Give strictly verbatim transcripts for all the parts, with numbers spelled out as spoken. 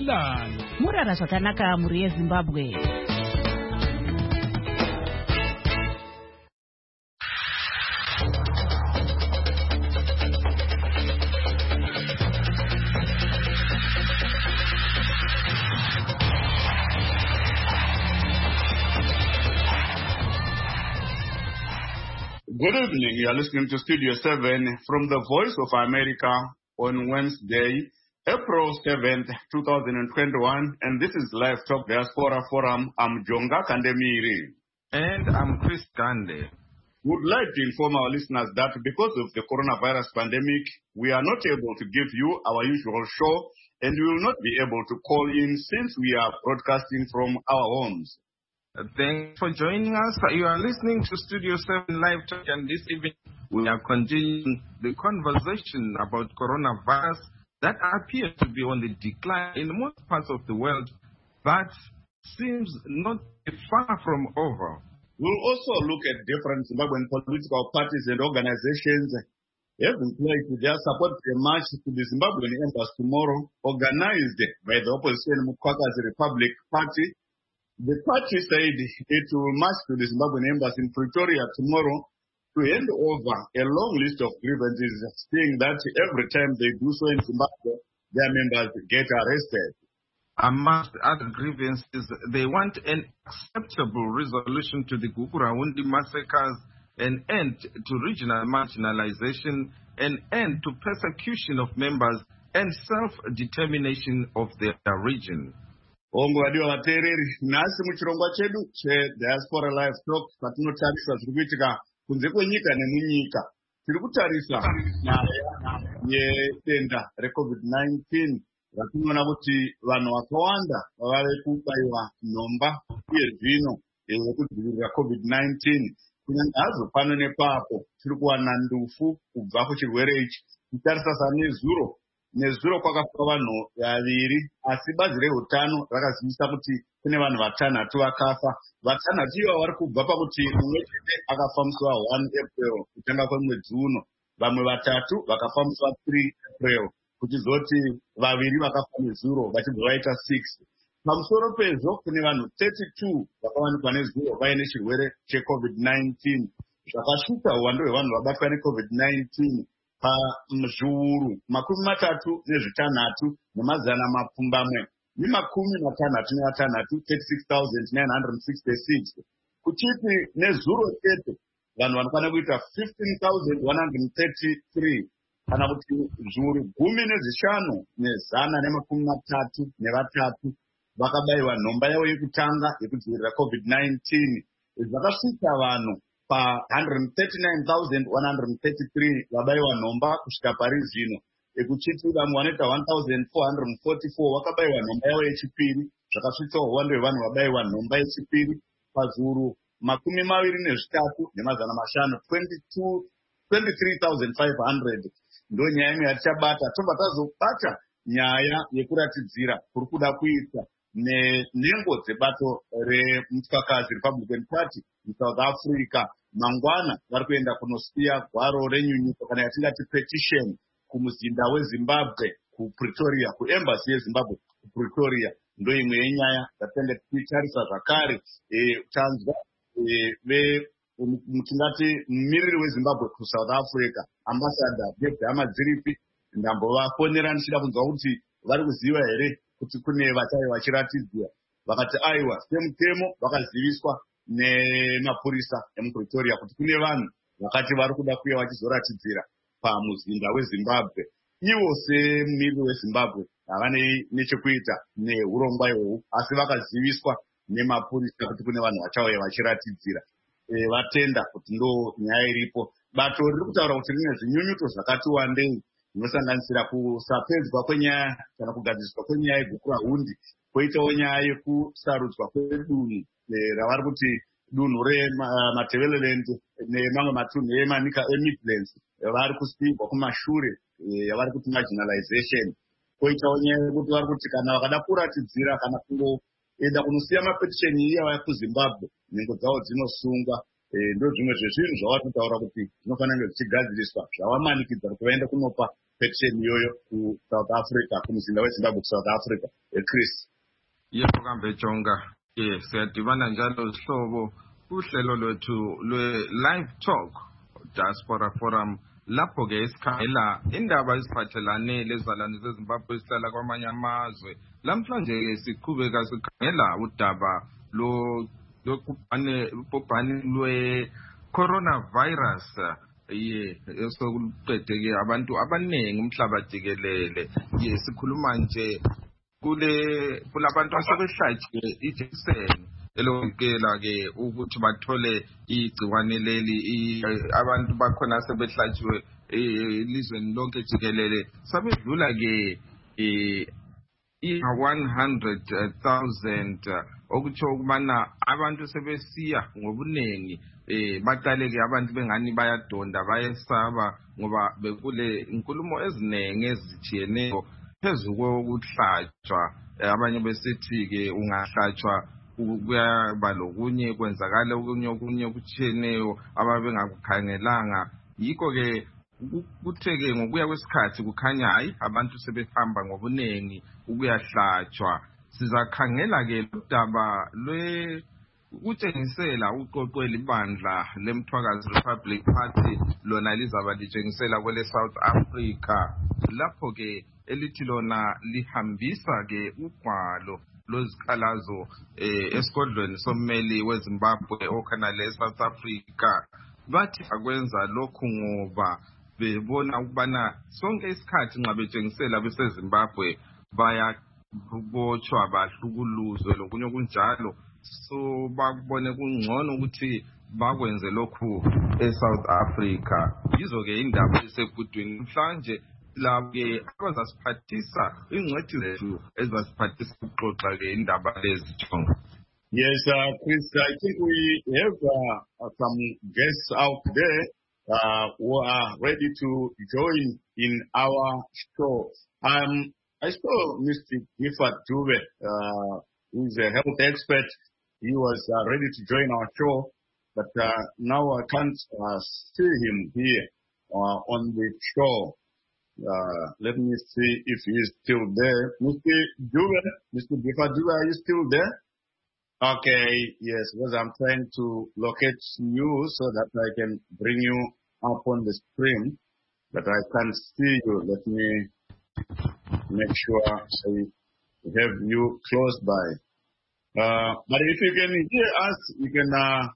Milano. Murara zvakanaka muri yeZimbabwe. Good evening. You are listening to Studio seven from the Voice of America on Wednesday, April seventh, twenty twenty-one, and this is Live Talk Diaspora Forum. I'm Jonga Kandemiri. And I'm Chris Kande. We would like to inform our listeners that because of the coronavirus pandemic, we are not able to give you our usual show, and we will not be able to call in since we are broadcasting from our homes. Thanks for joining us. You are listening to Studio seven Live Talk, and this evening we are continuing the conversation about coronavirus that appears to be on the decline in most parts of the world, but seems not far from over. We'll also look at different Zimbabwean political parties and organizations having pledged their support for a march to the Zimbabwean Embassy tomorrow, organized by the opposition Mukwakazi Republic Party. The party said it will march to the Zimbabwean Embassy in Pretoria tomorrow to hand over a long list of grievances, saying that every time they do so in Zimbabwe, their members get arrested. Amongst other grievances, they want an acceptable resolution to the Gukuraundi massacres, an end to regional marginalization, an end to persecution of members, and self-determination of their region. Ongo wadiwa watereri, nasi muchirongwa chedu che Diaspora Live Talk patinotarisa zviri kuitika kunze kwenyika nemunyika. Tiri kutarisa nyaya yedenda reCovid nineteen ratinoona kuti vanhu vakawanda vave kubaiwa nhomba uye zvino yekudzivirira COVID nineteen. Kunyanya hazo pano nepapo tiri kuwana ndufu kubva kuchirwere ichi. Kutarisa nezuro nezuro kwakafa vanhu vaviri, asi bazi reutano rakazivisa kuti kune vanhu vatanhatu vakafa. Vatanhatu ivo vari kubva pakuti mumwe chete akafa musi wa-first April kutanga kwemwedzi uno, vamwe vatatu vakafa musi wa-three April, kuchizoti vaviri vakafa nezuro vachibva vaita six. Pamusoro pezvo kune vanhu thirty-two vakawanikwa nezuro vaine chirwere cheCovid nineteen. Zvakashupa uwando hwevanhu vabatwa neCovid nineteen pazviuru makumi matatu nezvitanhatu nemazana mapfumbamwe nemakumi matanhatu nevatanhatu, thirty-six thousand nine hundred sixty-six. Kuchiti nezuro chete vanhu vanokwana kuita fifteen thousand one hundred thirty-three, kana kuti zviuru gumi nezvishanu nezana nemakumi matatu nevatatu vakabayiwa nhomba yavo yekutanga yekudzivirira COVID nineteen. Zvakasvika vanhu pa one hundred thirty-nine thousand one hundred thirty-three vabayiwa nhomba kusvika pari zvino. Ekuchiti vamwe vanoita one thousand four hundred forty-four vakabayiwa nhomba yavo yechipiri. Zvakasvika uwando hwevanhu vabayiwa nhomba yechipiri pazviuru makumi maviri nezvitatu nemazana mashanu, twenty-three thousand five hundred. Ndo nyaya imwe yatichabata. Tobva tazobata nyaya yekuratidzira kuri kuda kuita nenhengo dzebato reMukwakazi Republican Party muSouth Africa. Mangwana vari kuenda kunosiya gwaro renyunyuko kana yatingati petition kumuzinda weZimbabwe kuPretoria, kuembassy yeZimbabwe kuPretoria. Ndo imwe yenyaya dzatinenge tichitarisa zvakare. Tanzwa mutingati mumiriri weZimbabwe kuSouth Africa, ambassador David Amadziripi, ndambovafonera ndichida kunzwa kuti vari kuziva here kuti kune vachai vachiratidzwa. Vakati aiwa, semutemo vakaziviswa nemapurisa emuPretoria kuti kune vanhu vakati vari kuda kuuya vachizoratidzira pamuzinda weZimbabwe. Ivo semumiriri weZimbabwe havane nechekuita neurongwa ihwohwu, asi vakaziviswa nemapurisa kuti kune vanhu vachauya vachiratidzira. E, vatenda kuti ndo nyaya iripo. Bato riri kutaura kuti rine zvinyunyuto zvakati wandei, zvinosanganisira kusapedzwa kwenyaya kana kugadziriswa kwenyaya yeGukuraundi, kwoitawo nyaya yekusarudzwa kwedunhu ravari kuti dunhu reMatabeleland nemamwe matunhu emanika eMidlands vari kusiyirwa kumashure, yavari kuti marginalization. Kwoitawo nyaya yekuti vari kuti kana vakada kuratidzira kana kungoenda kunosiya mapetisheni iya kuZimbabwe, nhengo dzavo dzinosungwa. Ndo zvimwe zvezvinhu zvawatotaura kuti zvinofanira kunge zvichigadziriswa, zvawamanikidza kuti vaende kunopa petition yoyo ku South Africa kumzinda weZimbabwe ku South Africa eChris. Yebo kambe Jonga. Yes, siyadibana njalo sihlobo uhlelo lwethu lwe live talk Diaspora Forum lapho ke isikhangela indaba eziphathelane lezalwane zeZimbabwe esihlala kwamanye amazwe. Lamhlanje ke siqhubeka sikhangela udaba lo lokubhane ubhubhane lwe coronavirus ye esokuqedeke abantu abaningi umhlaba jikelele. Ye sikhuluma nje kule kulabantu asebehlatshiwe ijekiseni elokela ke ukuthi bathole igciwane leli abantu bakhona sebehlatshiwe elizweni lonke jikelele sabedlula ke i one hundred thousand okutsho ukubana abantu sebesiya ngobunengi eh baqale ke abantu bengani bayadonda bayesaba ngoba bekule inkulumo ezinenge ezitshiyeneyo phezuko ukuhlatshwa abanye besithi ke ungahlatshwa kuyaba lokunye kwenzakala okunye okunye okutshiyeneyo ababengakukhangelanga. Yikho ke kutheke ngokuya kwesikhathi kukhanya hayi abantu sebehamba ngobunengi ukuyahlatshwa. Sizakhangela ke udaba lwe ukutshengisela uqoqwe libandla leMthwakazi Republic Party lona lizaba litshengisela kwele South Africa lapho ke elithi lona lihambisa ke ugwalo lozikhalazo eh esigodlweni sommeli weZimbabwe okhana le South Africa. Bathi akwenza lokhu ngoba bebona ukubana sonke isikhathi nxa betshengisela beseZimbabwe baya kubotshwa bahlukuluzwe lokunye kunjalo, so bakubone kungcono ukuthi bakwenze lokhu eSouth Africa. Yizo ke indaba esekudwini mhlanje lapho abazasiphathisa ingcwethi zethu ezasiphathisa ukuxoxa ke indaba lezi Jonga. Yes, uh, Chris, I think we have uh, some guests out there uh, who are ready to join in our show. Um, I saw Mister Gifford Dube, uh, who is a health expert. He was uh, ready to join our show, but uh, now I can't uh, see him here uh, on the show. Uh, let me see if he is still there. Mister Dube, Mister Gifford Dube, are you still there? Okay, yes, because I'm trying to locate you so that I can bring you up on the screen, but I can't see you. Let me make sure I have you close by. Uh, but if you can hear us, you can uh,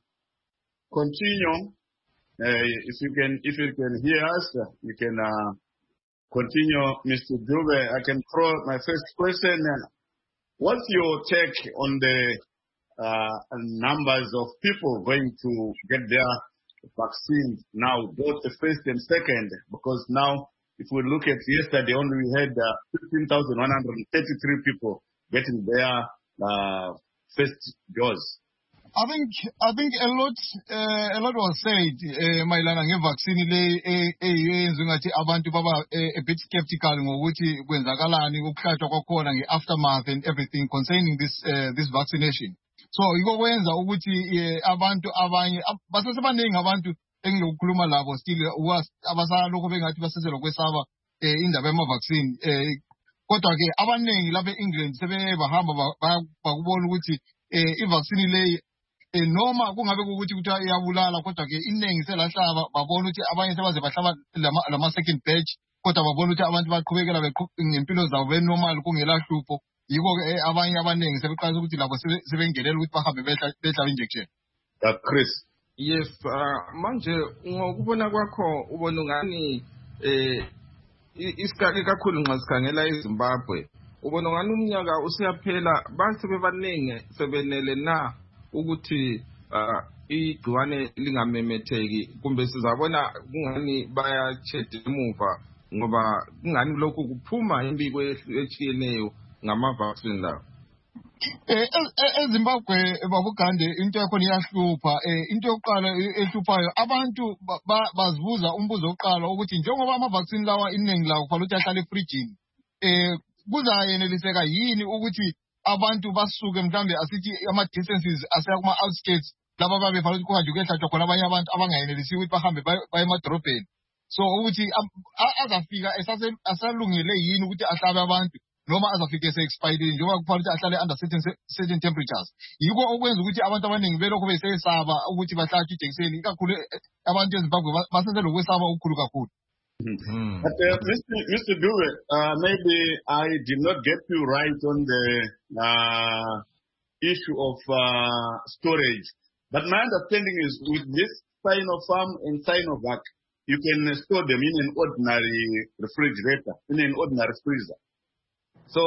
continue. Uh, if you can, if you can hear us, you can uh, continue, Mister Dube. I can throw my first question. What's your take on the uh, numbers of people going to get their vaccines now, both the first and second? Because now, if we look at yesterday, only we had uh, fifteen thousand one hundred thirty-three people getting their uh, first dose. I think I think a lot uh, a lot was said mayelana ngevaccine le eyenziwe ngathi abantu baba a bit skeptical ngokuthi kwenzakalani ukuhlatshwa kwakhona ngeaftermath and everything concerning this uh, this vaccination. So yiko kwenza ukuthi abantu abanye basesebaningi abantu engilokukhuluma labo still abasalokho bengathi baseselwa kwesaba indaba yama vaccine kodwa ke abaningi lapha eEngland sebehamba bakubona ukuthi ivaccine le noma kungabe ukuthi kuthiwa iyabulala kodwa ke iningi selahlaba babona ukuthi abanye sebaze bahlaba lama second batch kodwa babona ukuthi abantu baqhubekela ngempilo zabo benormal kungela hlupho. Yiko ke abanye abaningi sebeqala ukuthi labo sebengelela ukuthi bahambe behlaba injection. Chris. Yes, uh, manje ngokubona kwakho ubona ngani eh isikhathi kakhulu nxa sikhangela eZimbabwe ubona ngani umnyaka usiyaphela base bebaningi sebenele na ukuthi uh, igciwane lingamemetheki kumbe sizabona kungani bayacheda emuva ngoba kungani lokhu kuphuma imbiko echiyeneyo ngama vaccine lawo. Eh eZimbabwe babugande into yakho iyahlupa into yokuqala ehluphayo abantu bazibuza umbuzo oqala ukuthi njengoba ama vaccine lawa iningi lawo kufanele ukuthi ahlale efridgini eh kuzayeneliseka yini ukuthi abantu basuke mhlambe asithi ama distances asaya kuma outskirts laba babe fanele ukuthi kuhanjwe kuyehlatshwa khona abanye abantu abangayenelisi ukuthi bahambe baye emadrobheni So ukuthi azafika asalungele yini ukuthi ahlabe abantu noma azafika ese-expired njengoba kufanele ukuthi ahlale under certain certain temperatures. Yiko okwenza ukuthi abantu abaningi belokhu besesaba ukuthi bahlatshwe ijekiseni, ikakhulu abantu eZimbabwe baseselokwesaba okukhulu kakhulu. Mm. But uh, Mister Mister Dube, uh, maybe I did not get you right on the uh, issue of uh, storage. But my understanding is with this Sinopharm and Sinovac, you can store them in an ordinary refrigerator, in an ordinary freezer. So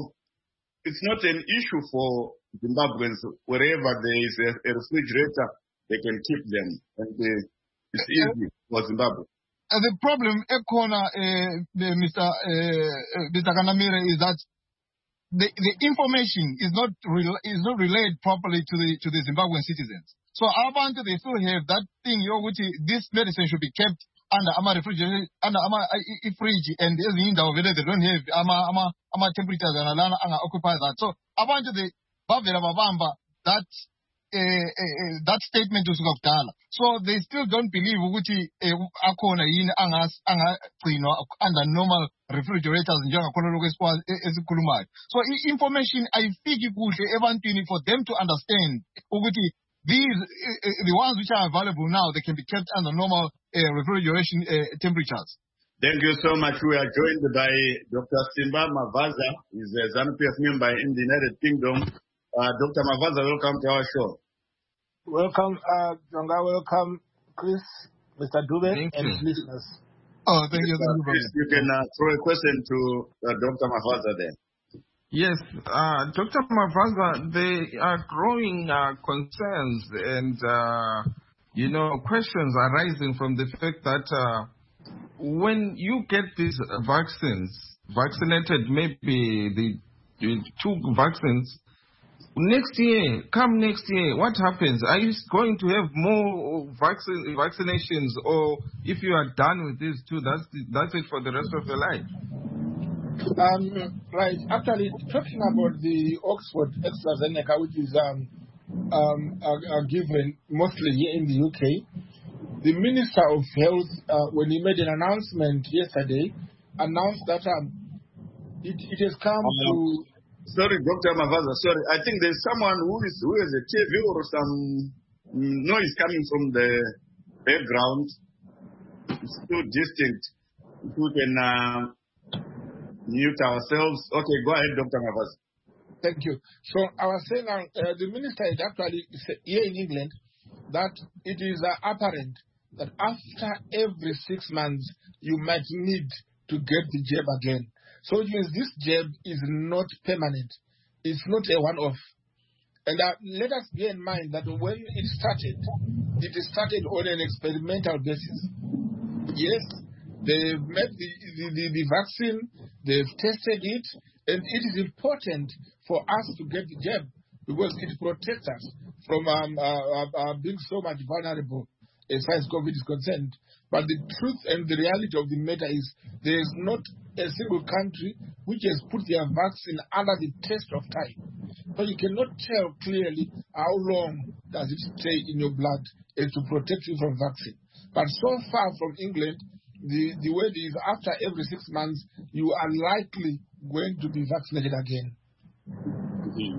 it's not an issue for Zimbabweans. Wherever there is a, a refrigerator, they can keep them. And uh, it's easy for Zimbabwe. Uh, the problem, Ekona, uh, Mister Uh, Mister Kanamire, is that the, the information is not re- is not relayed properly to the to the Zimbabwean citizens. So abantu they still have that thing, you know, which is, this medicine should be kept under ama refrigerator, under ama uh, fridge, and as in the they don't have ama ama ama temperatures and alana anga occupy that. So abantu they bavela babamba that. Uh, uh, that statement was kudala. So they still don't believe ukuthi akhona yini angas angagcinwa under normal refrigerators njengakhona lokho esikhulumayo. So information ayifiki kuhle ebantwini for them to understand ukuthi these uh, the ones which are available now, they can be kept under normal uh, refrigeration uh, temperatures. Thank you so much. We are joined by Doctor Simba Mavaza. He's a ZANU-P F member in the United Kingdom. Uh, Doctor Mavaza, welcome to our show. Welcome, uh, Jonga, welcome, Chris, Mister Dube, thank and you. listeners. Oh, thank you. Thank you, Chris, you can uh, throw a question to uh, Doctor Mavaza there. Yes, uh, Doctor Mavaza, there are growing uh, concerns and, uh, you know, questions arising from the fact that uh, when you get these vaccines, vaccinated maybe the, the two vaccines, next year, come next year, what happens? Are you going to have more vaccine, vaccinations, or if you are done with these two, that's that's it for the rest of your life? Um, right. Actually, talking about the Oxford AstraZeneca, which is um, um, are, are given mostly here in the U K, the Minister of Health, uh, when he made an announcement yesterday, announced that um, it, it has come um, to... Sorry, Doctor Mavaza, sorry. I think there's someone who is who has a T V or some noise coming from the background. It's too distinct. If we can uh, mute ourselves. Okay, go ahead, Doctor Mavaza. Thank you. So I was saying uh, uh, the minister is actually here in England that it is uh, apparent that after every six months you might need to get the jab again. So it means this jab is not permanent. It's not a one-off. And uh, let us bear in mind that when it started, it started on an experimental basis. Yes, they've made the, the, the, the vaccine, they've tested it, and it is important for us to get the jab because it protects us from um, uh, uh, being so much vulnerable as far as COVID is concerned. But the truth and the reality of the matter is there is not a single country which has put their vaccine under the test of time. So you cannot tell clearly how long does it stay in your blood and to protect you from vaccine. But so far from England, the, the word is after every six months, you are likely going to be vaccinated again. Mm-hmm.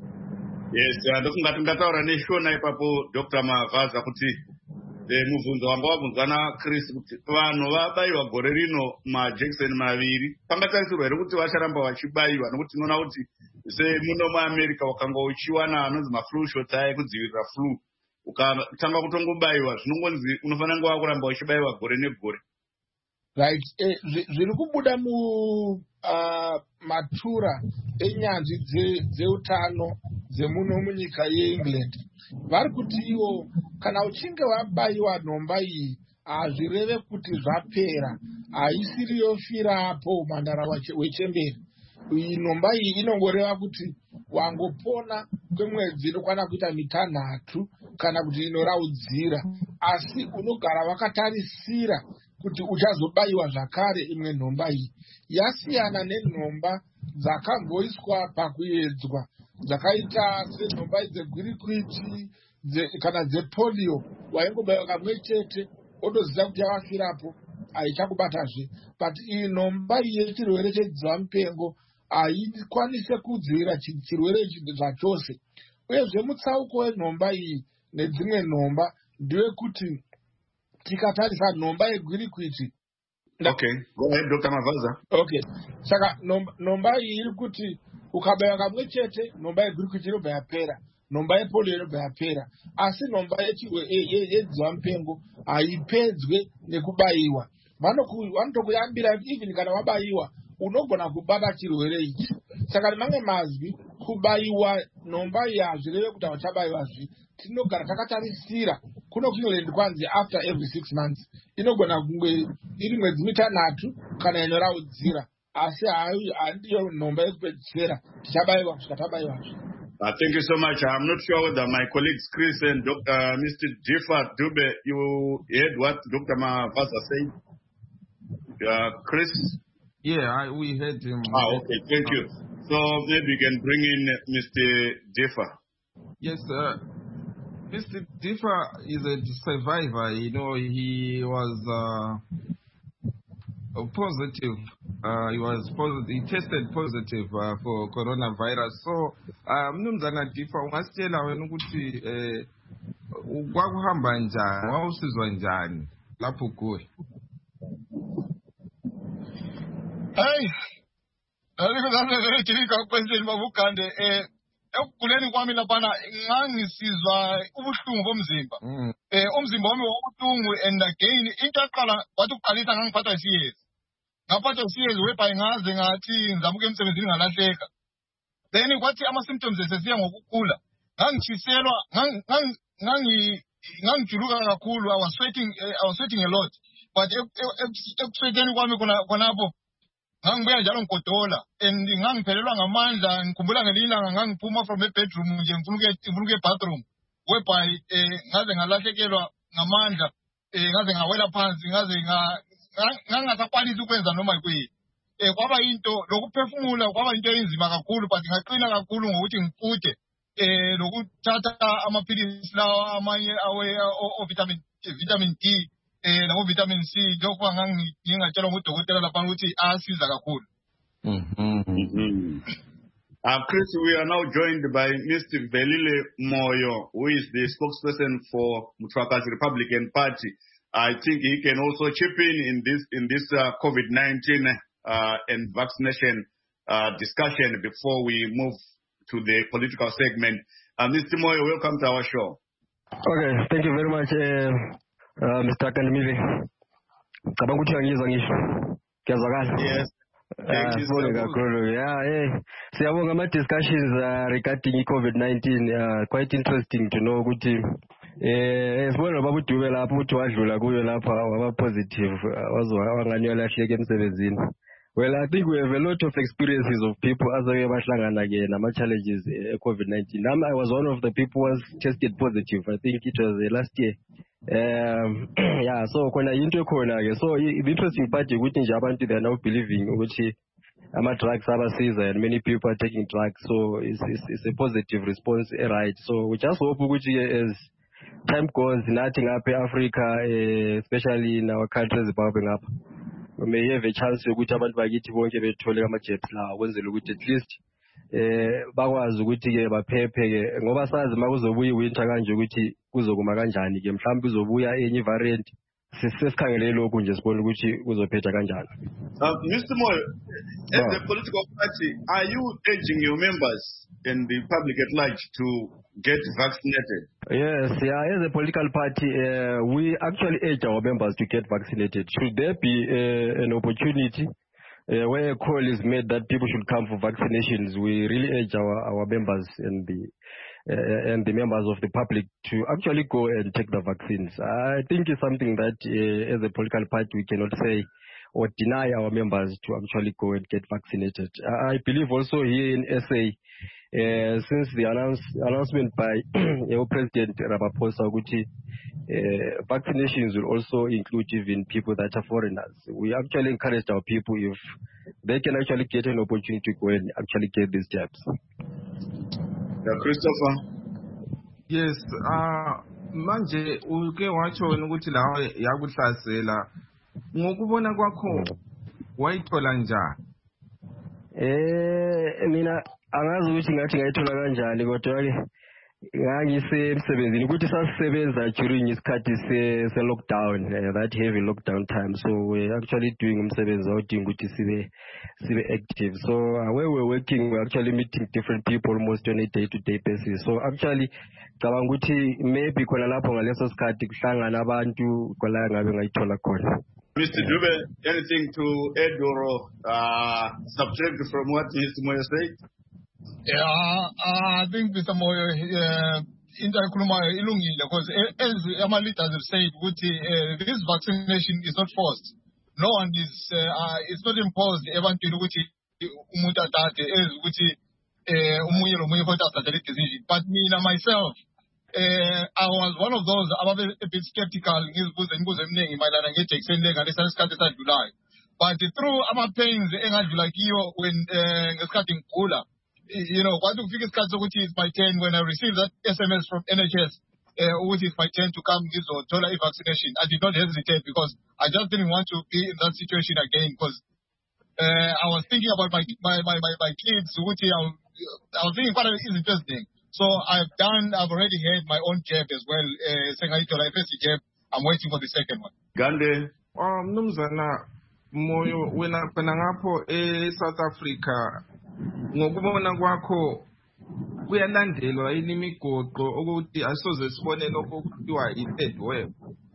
Yes, ndakungataura neshona ipapo Doctor Mavaza kuti mubvunzo wanga wabvunzana Chris kuti vanhu vabaiwa gore rino majekiseni maviri pangatarisirwa here kuti vacharamba vachibaiwa nokuti tinoona kuti semuno muAmerica wakanga uchiwana anonzi maflu shot aya ekudzivirira flu ukatanga kutongobaiwa zvinongonzi unofanira kunge wakuramba uchibaiwa gore negore. Right. Zviri kubuda mu matura enyanzvi dzeutano dzemuno munyika yeEngland vari kuti ivo kana uchinge wabaiwa nhomba iyi hazvireve kuti zvapera, haisiri yofirapo mhandara wechemberi. Iyi nhomba iyi inongoreva kuti wangopona kwemwedzi inokwana kuita mitanhatu kana kuti inoraudzira, asi unogara wakatarisira kuti uchazobaiwa zvakare imwe nhomba iyi. Yasiyana nenhomba dzakamboiswa pakuedzwa dzakaita senhomba dzegwirikwiti kana dzepolio, waingobaiwa kamwe chete otoziva kuti yawafirapo. aichakubatazve but iyi nhomba yechirwere chedzampengo haikwanise kudzivirira chirwere ichi zvachose uyezve mutsauko wenhomba iyi nedzimwe nhomba ndewekuti tikatarisa nhomba yegwirikwiti. Okay, go ahead, Doctor Mavaza. Okay, saka nhomba iyi iri kuti ukabayiwa kamwe chete nhomba yegwirikwiti inobva yapera, nhomba yepolio inobva yapera, asi nhomba yedzampengo haipedzwe nekubayiwa. Vanotokuyambira even kana wabayiwa unogona kubata chirwere ichi. Saka nemamwe mazwi kubayiwa nhomba iyi hazvireve kuti hauchabayiwazve. Tinogara takatarisira kuno England kwanzi after every six months inogona kunge iri mwedzi mitanhatu kana inoraudzira asi handiyo nhomba yekupedzisira tichabayiwa kusvika tabayiwazve. Uh, thank you so much. I'm not sure whether my colleagues Chris and Doctor Uh, Mister Diffa Dube, you heard what Doctor Mavaza said? Uh, Chris? Yeah, I, we heard him. Ah, okay, thank you. So maybe you can bring in Mister Diffa. Yes, uh, Mister Diffa is a survivor. You know, he was uh, positive. Uh, he was positive. He tested positive uh, for coronavirus. So, Mnumzana Diffa, ungasitshela wena ukuthi eh kwakuhamba njani, wawusizwa njani lapho kuwe? Hey, alikuzaze chilika question mabukande eh ekuguleni kwami laphana ngangisizwa ubuhlungu bomzimba. Eh umzimba wami wawubuhlungu and again into aqala wathi uqalisa ngangiphatha isiyezi. Ngaphatha isiyezi webhayi ngaze ngathi ngizamuke emsebenzini ngalahleka. Then kwathi ama symptoms esesiya ngokukhula. Ngangitshiselwa ngangi ngangijuluka kakhulu. I was sweating uh, I was sweating a lot. But ekusweteni kwami khonapho ngangibuya njalo ngikodola and ngangiphelelwa ngamandla ngikhumbula ngelilanga ngangiphuma from a bedroom nje ngifuna ukuya bathroom whereby eh ngaze ngalahlekelwa ngamandla eh ngaze ngawela phansi ngaze ngangasakwanisi ukwenza noma yikuyini eh kwaba into lokuphefumula kwaba into enzima kakhulu but ngaqina kakhulu ngokuthi ngifuthe eh lokuthatha amaphilisi lawa amanye awe o vitamin vitamin D eh nabo vitamin C lokho ngangingatshelwa ngudokotela lapha ukuthi asiza kakhulu. Mhm. Uh, Chris, we are now joined by Mister Velile Moyo, who is the spokesperson for Mutfwakazi Republican Party. I think he can also chip in in this in this uh, COVID nineteen uh, and vaccination uh, discussion before we move to the political segment. Uh, Mister Moyo, welcome to our show. Okay, thank you very much. Uh... Uh, Mister Kandimive, cabanga ukuthi angizwa ngisho. Kuyazwakala? Yes. Thank you so much. Yeah, eh. Siyabonga ama discussions uh, regarding COVID nineteen. Uh, quite interesting to know ukuthi eh sibona baba uDube lapho ukuthi wadlula kuyo lapha waba positive wazwa wangani yalahleke emsebenzini. Well, I think we have a lot of experiences of people as we bahlangana ke nama challenges uh, COVID nineteen. I was one of the people who was tested positive. I think it was uh, last year. Um, yeah, so khona into khona ke so the interesting part ukuthi nje abantu they are now believing ukuthi ama drugs abasiza and many people are taking drugs, so it's, it's, it's a positive response, right? So we just hope ukuthi as time goes nathi ngapha Africa, uh, especially in our countries Zimbabwe ngapha, we may have a chance ukuthi abantu bakithi bonke bethole ama jabs la kwenzela ukuthi at least eh bakwazi ukuthi ke baphephe ke ngoba sazi makuzobuya winter kanje ukuthi kuzokuma kanjani ke mhlawumbe uzobuya enye variant sesikhangele lokho nje sibona ukuthi kuzophetha kanjani. Uh, Mister Moyo, as yeah. a political party, are you urging your members and the public at large to get vaccinated? Yes, yeah, as a political party, uh, we actually urge our members to get vaccinated. Should there be uh, an opportunity Uh, where a call is made that people should come for vaccinations, we really urge our, our members and the uh, and the members of the public to actually go and take the vaccines. I think it's something that uh, as a political party we cannot say or deny our members to actually go and get vaccinated. I believe also here in S A, uh, since the announce, announcement by our President Ramaphosa Guti, Uh, vaccinations will also include even people that are foreigners. We actually encourage our people, if they can actually get an opportunity to go and actually get these jabs. Yeah, Christopher? Yes, uh, manje uke wacho ukuthi lawa yakuhlasela ngokubona kwakho wayithola njani? Eh mina angazi ukuthi ngathi ngayithola kanjani kodwa ke ngangisemsebenzini ukuthi sasisebenza during isikhathi se se lockdown, uh, that heavy lockdown time, so we're actually doing umsebenzi odinga ukuthi sibe sibe active. So uh, where we're working, we're actually meeting different people almost on a day to day basis. So actually cabanga ukuthi maybe khona lapho ngaleso sikhathi kuhlangana abantu kola ngabe ngayithola khona. Mister Dube, anything to add or uh, subtract from what Mister Moyo said? Yeah, uh, I think Mister Moyo, uh, into ekhulumayo ilungile because as our leaders have said, uh, this vaccination is not forced. No one is, uh, uh, it's not imposed. Ebantwini ukuthi umuntu athathe as ukuthi umunye lomunye kodwa athathe le decision. But me and myself, uh, I was one of those ababe a bit skeptical ngizibuze imibuzo eminingi mayelana ngeJackson le ngalesa isikhathi esadlulayo. But through ama pains engadlula kiyo when ngesikhathi ngigula, you know, kwathi kufika isikhathi sokuthi it's my turn, when I received that S M S from N H S, ukuthi uh, it's my turn to come ngizothola i-vaccination, I did not hesitate because I just didn't want to be in that situation again because uh, I was thinking about my my my my, my kids, ukuthi I, I was thinking quite is interesting. So I've done, I've already had my own jab as well. Sengayithola uh, first jab, I'm waiting for the second one. Gande. Oh, Mnumzana Moyo, wena khona ngapho e-South Africa, ngokubona kwakho kuyalandelwa yini imigoqo ukuthi asoze sibone lokho kuthiwa i-third wave?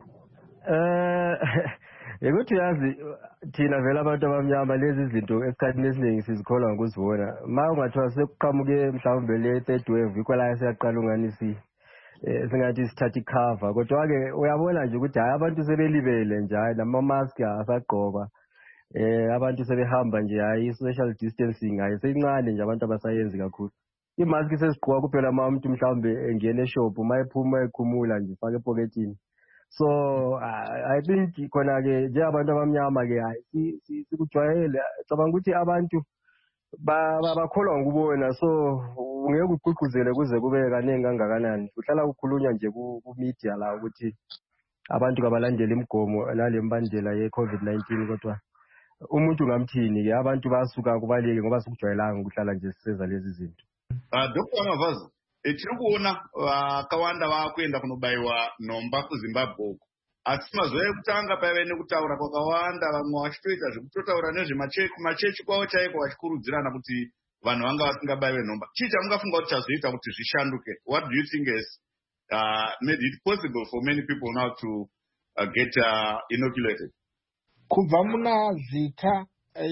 Eh ukuthi yazi thina vele abantu abamnyama lezi zinto esikhathini esiningi sizikholwa ngokuzibona. Ma ungathiwa sekuqhamuke mhlawumbe le third wave ikwala siyaqala unganisi eh singathi sithatha icover, kodwa ke uyabona nje ukuthi hayi abantu sebelibele nje, hayi nama mask asagqoka, eh abantu sebehamba nje, hayi social distancing hayi seyincane nje, abantu abasayenzi kakhulu. Imask sesigqoka kuphela uma umuntu mhlawumbe engene eshop, uma ephuma ekhumula nje faka epocketini. So uh, I think khona ke nje abantu abamnyama ke hayi sikujwayele, cabanga ukuthi abantu bakholwa ngubona, so ungeke uqhuquzele kuze kube kaningi kangakanani. Uhlala ukukhulunywa nje ku media la ukuthi abantu kabalandela imigomo nalembandela ye COVID nineteen, kodwa umuntu ngamthini ke abantu basuka kubaleke ngoba sikujwayelanga ukuhlala nje siseza lezi zinto. Ah, Doctor Mavaza, etiri kuona vakawanda vakuenda kunobayiwa nhomba kuZimbabwe. Asi mazuva ekutanga paive nekutaura kwakawanda, vamwe vachitoita zvekutotaura nezvemachechi kwavo chaiko vachikurudzirana kuti vanhu vanga vasingabayiwe nhomba. Chii chamungafunga kuti chazoita kuti zvishanduke? What do you think is uh, made it possible for many people now to uh, get uh, inoculated? Kubva muna zita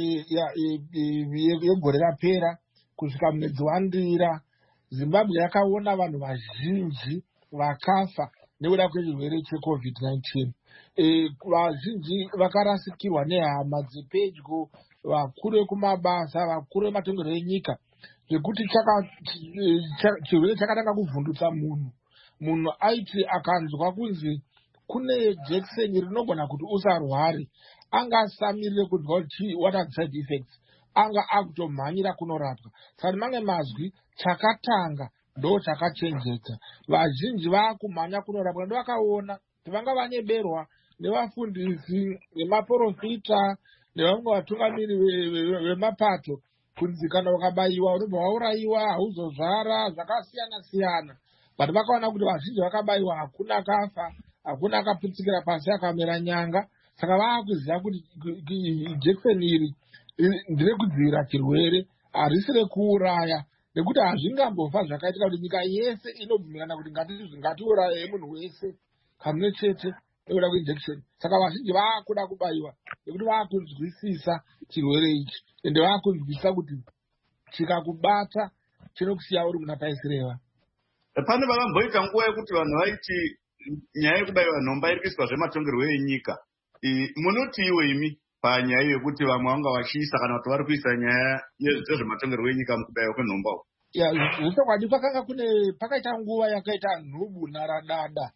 yegore rapera kusvika mwedzi wandira, Zimbabwe yakaona vanhu vazhinji vakafa nekuda kwechirwere cheCovid nineteen. Vazhinji vakarasikirwa nehama dzepedyo, vakuru vekumabasa, vakuru vematongerwo enyika, zvekuti chirwere chakatanga kuvhundutsa munhu. Munhu aiti akanzwa kunzi kune jekiseni rinogona kuti usarware, anga asamirire kunzwa kuti what are the side effects, anga akutomhanyira kunorapwa. Saka mamwe mazwi chakatanga ndo chakachenjeka. Vazhinji vakumhanya kunorapwa, ndo vakaona kuti vanga vaneberwa nevafundisi nemaprofita nevamwe vatungamiri vemapato kunzi kana wakabayiwa unobva waurayiwa, hauzozvara, zvakasiyana siyana. But vakaona kuti vazhinji vakabayiwa hakuna kafa, hakuna akaputsikira pasi akamera nyanga. Saka vakuziva kuti jekiseni iri ndire kudzivirira chirwere, harisi rekuuraya, nekuti hazvingambofa zvakaitika kuti nyika yese inobvumirana kuti ngatiuraye munhu wese kamwe chete nekuda kweinjekisheni. Saka vazhinji vaakuda kubayiwa nekuti vaakunzwisisa chirwere ichi, ende vaakunzwisisa kuti chikakubata chinokusiya uri muna taisireva. Pane vakamboita nguva yekuti vanhu vaiti nyaya yekubayiwa nhomba iri kuiswa zvematongerwo enyika. Munoti iwe imi panyaya yekuti vamwe vanga vachiisa kana kuti vari kuisa nyaya yezvematongerwo enyika mukubayiwa kwenhomba? Zvechokwadi pakanga kune pakaita nguva yakaita nhubu naradada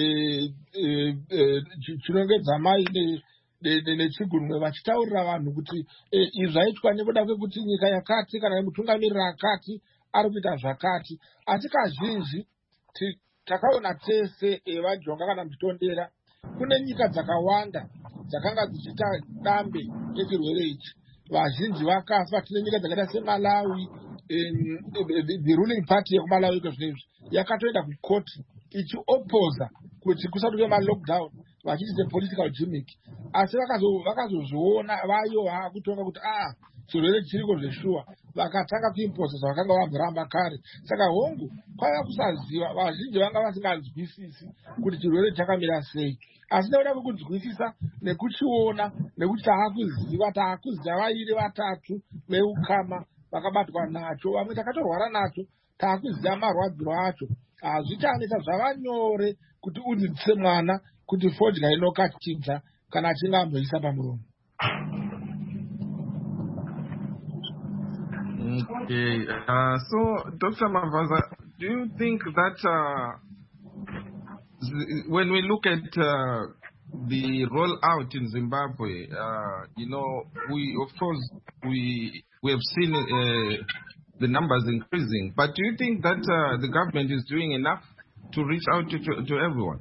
chinonge dzamai nechigunwe vachitaurira vanhu kuti izvi zvaitwa nekuda kwekuti nyika yakati kana mutungamiriri akati ari kuita zvakati. Asi kazhinji takaona tese vajonga kana mutondera, kune nyika dzakawanda dzakanga dzichiita dambe rechirwere ichi. Vazhinji vakafa. Tine nyika dzakaita seMalawi, the ruling party yekuMalawi iko zvinezvi yakatoenda kukoti ichiopoza kuti kusatuke ma-lockdown vachiti the political gimmick. Asi vakazozviona vayo kutonga kuti ah chirwere chiriko zveshuwa, vakatanga kuimposa zvavakanga vamboramba kare. Saka hongu kwaiva kusaziva, vazhinji vanga vasinganzwisisi kuti chirwere chakamira sei. Asi nekuda kwekudzwisisa nekuchiona nekuti taakuziva taakuziva vairi vatatu veukama vakabatwa nacho, vamwe takatorwara nacho, taakuziva marwadziro acho. Hazvichanetsa zvava nyore kuti udzidzise mwana kuti fodya inokachidza kana achinge amboisa pamuromo. Okay, uh, so Doctor Mavaza, do you think that uh, when we look at uh, the rollout in Zimbabwe, uh, you know, we of course we we have seen uh, the numbers increasing, but do you think that uh, the government is doing enough to reach out to, to, to everyone?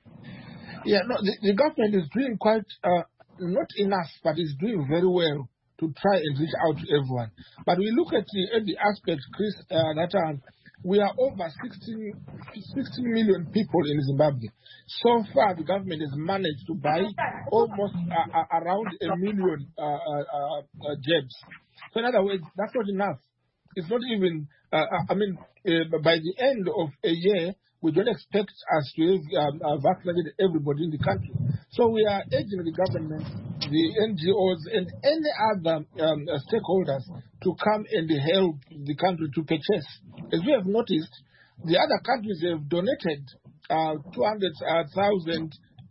Yeah, no, the, the government is doing quite uh, not enough, but is doing very well to try and reach out to everyone. But we look at the, at the aspect, Chris, uh, that uh, we are over sixteen, sixteen million people in Zimbabwe. So far, the government has managed to buy almost uh, uh, around a million uh, uh, uh, jabs. So in other words, that's not enough. It's not even, uh, I mean, uh, by the end of a year, we don't expect us to have um, uh, vaccinated everybody in the country. So we are urging the government, the N G Os, and any other um, uh, stakeholders to come and help the country to purchase. As we have noticed, the other countries have donated uh, two hundred thousand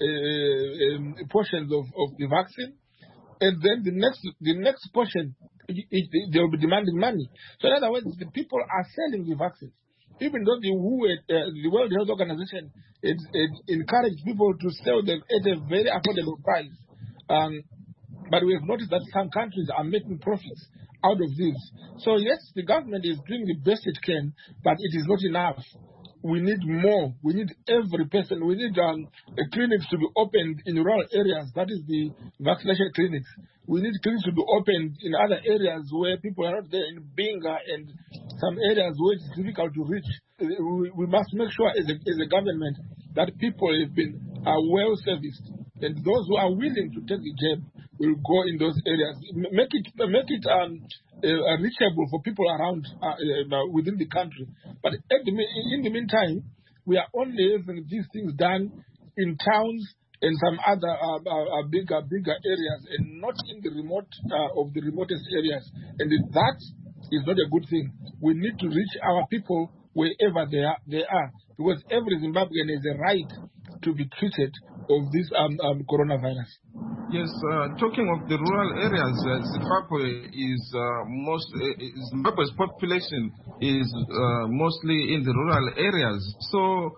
uh, um, portions of, of the vaccine, and then the next the next portion, it, it, they will be demanding money. So in other words, the people are selling the vaccines. Even though the W H O, uh, the World Health Organization, it, it encouraged people to sell them at a very affordable price. Um, but we have noticed that some countries are making profits out of this. So yes, the government is doing the best it can, but it is not enough. We need more. We need every person. We need um, clinics to be opened in rural areas. That is the vaccination clinics. We need clinics to be opened in other areas where people are not there, in Binga and some areas where it's difficult to reach. We, we must make sure as a, as a government that people have been uh, well serviced, and those who are willing to take the jab will go in those areas. Make it make it um, uh, reachable for people around uh, uh, within the country. But at the, in the meantime, we are only having these things done in towns and some other uh, uh, bigger bigger areas, and not in the remote uh, of the remotest areas. And that is not a good thing. We need to reach our people wherever they are, they are, because every Zimbabwean has a right to be treated of this um, um, coronavirus. Yes, uh, talking of the rural areas, uh, Zimbabwe is uh, most uh, Zimbabwe's population is uh, mostly in the rural areas. So,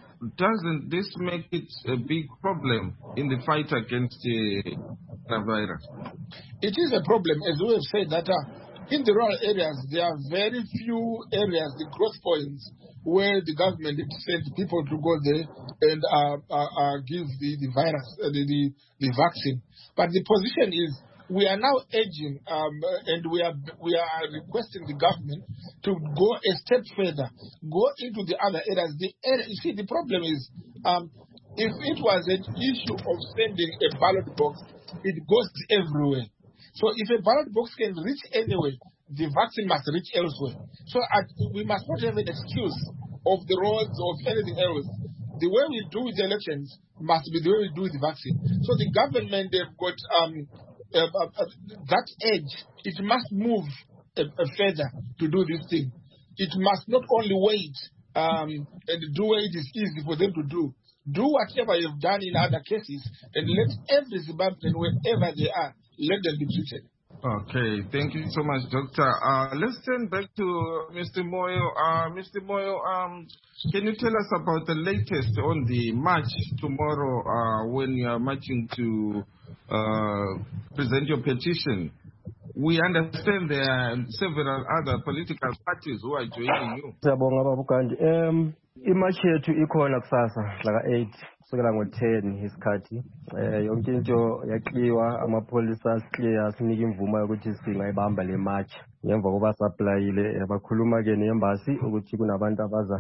doesn't this make it a big problem in the fight against the coronavirus? It is a problem, as we have said, that uh, in the rural areas there are very few areas, the growth points, where the government sent people to go there and uh, uh, uh, give the, the virus, uh, the, the, the vaccine. But the position is, we are now urging um, and we are we are requesting the government to go a step further, go into the other areas. The area, you see, the problem is, um, if it was an issue of sending a ballot box, it goes everywhere. So if a ballot box can reach anywhere, the vaccine must reach elsewhere. So uh, we must not have an excuse of the roads or of anything else. The way we do with the elections must be the way we do with the vaccine. So the government, they've got um, uh, uh, uh, that edge. It must move uh, uh, further to do this thing. It must not only wait um, and do what it is easy for them to do. Do whatever you've done in other cases and let every Zimbabwean, wherever they are, let them be treated. Okay, thank you so much, Doctor. Uh, let's turn back to Mister Moyo. Uh, Mister Moyo, um, can you tell us about the latest on the march tomorrow uh, when you are marching to uh, present your petition? we understand there are several other political parties who are joining you. Siyabonga baba uGandhi. Um imatch yethu ikhona kusasa la eight kusukela ngo ten isikhathi. Eh yonke into yakliwa amapholisa asiclear sinika imvumo ukuthi singayibamba le match. Ngemva koba supplyile bakhuluma ke neembassy ukuthi kunabantu abaza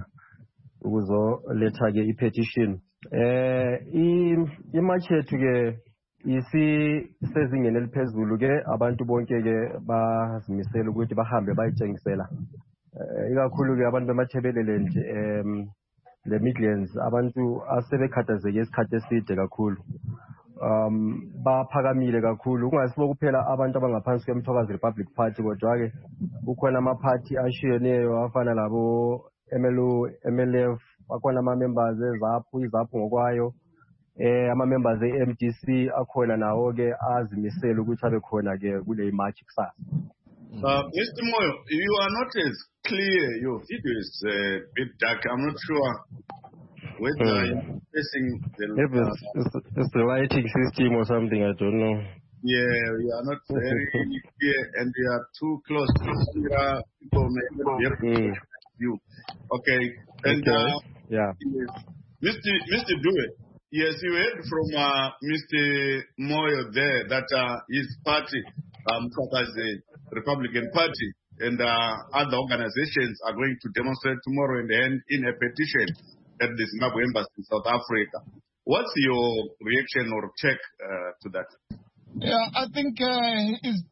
ukuzoletha ke i-petition. Eh imatch yethu ke isi sezingene eliphezulu ke abantu bonke ke bazimisela ukuthi bahambe bayitshengisela ikakhulu ke abantu bemathebelele nje em le Midlands abantu asebekhathazeke isikhathi eside kakhulu um baphakamile kakhulu kungasibo kuphela abantu abangaphansi kwemthokazi Republic Party kodwa ke kukhona ama party ashiyeneyo afana labo M L O M L F bakhona ama members ezaphu izaphu ngokwayo eh ama members e M D C akhona nawo ke azimisela ukuthi abe khona ke kule match kusasa. Uh, Mister Moyo, you are not as clear. Your video is a uh, bit dark. I'm not sure whether mm. you're facing the... If it's, uh, it's, it's the lighting system or something, I don't know. Yeah, you are not very clear and you are too close to the people may not be able to mm. you. Okay. And okay. Uh, yeah. Yes. Mister Mister Due, yes, you heard from uh, Mister Moyo there that uh, his party, um, as the Republican Party, and uh, other organizations are going to demonstrate tomorrow in the end in a petition at the Zimbabwe Embassy in South Africa. What's your reaction or take uh, to that? Yeah, I think uh, is,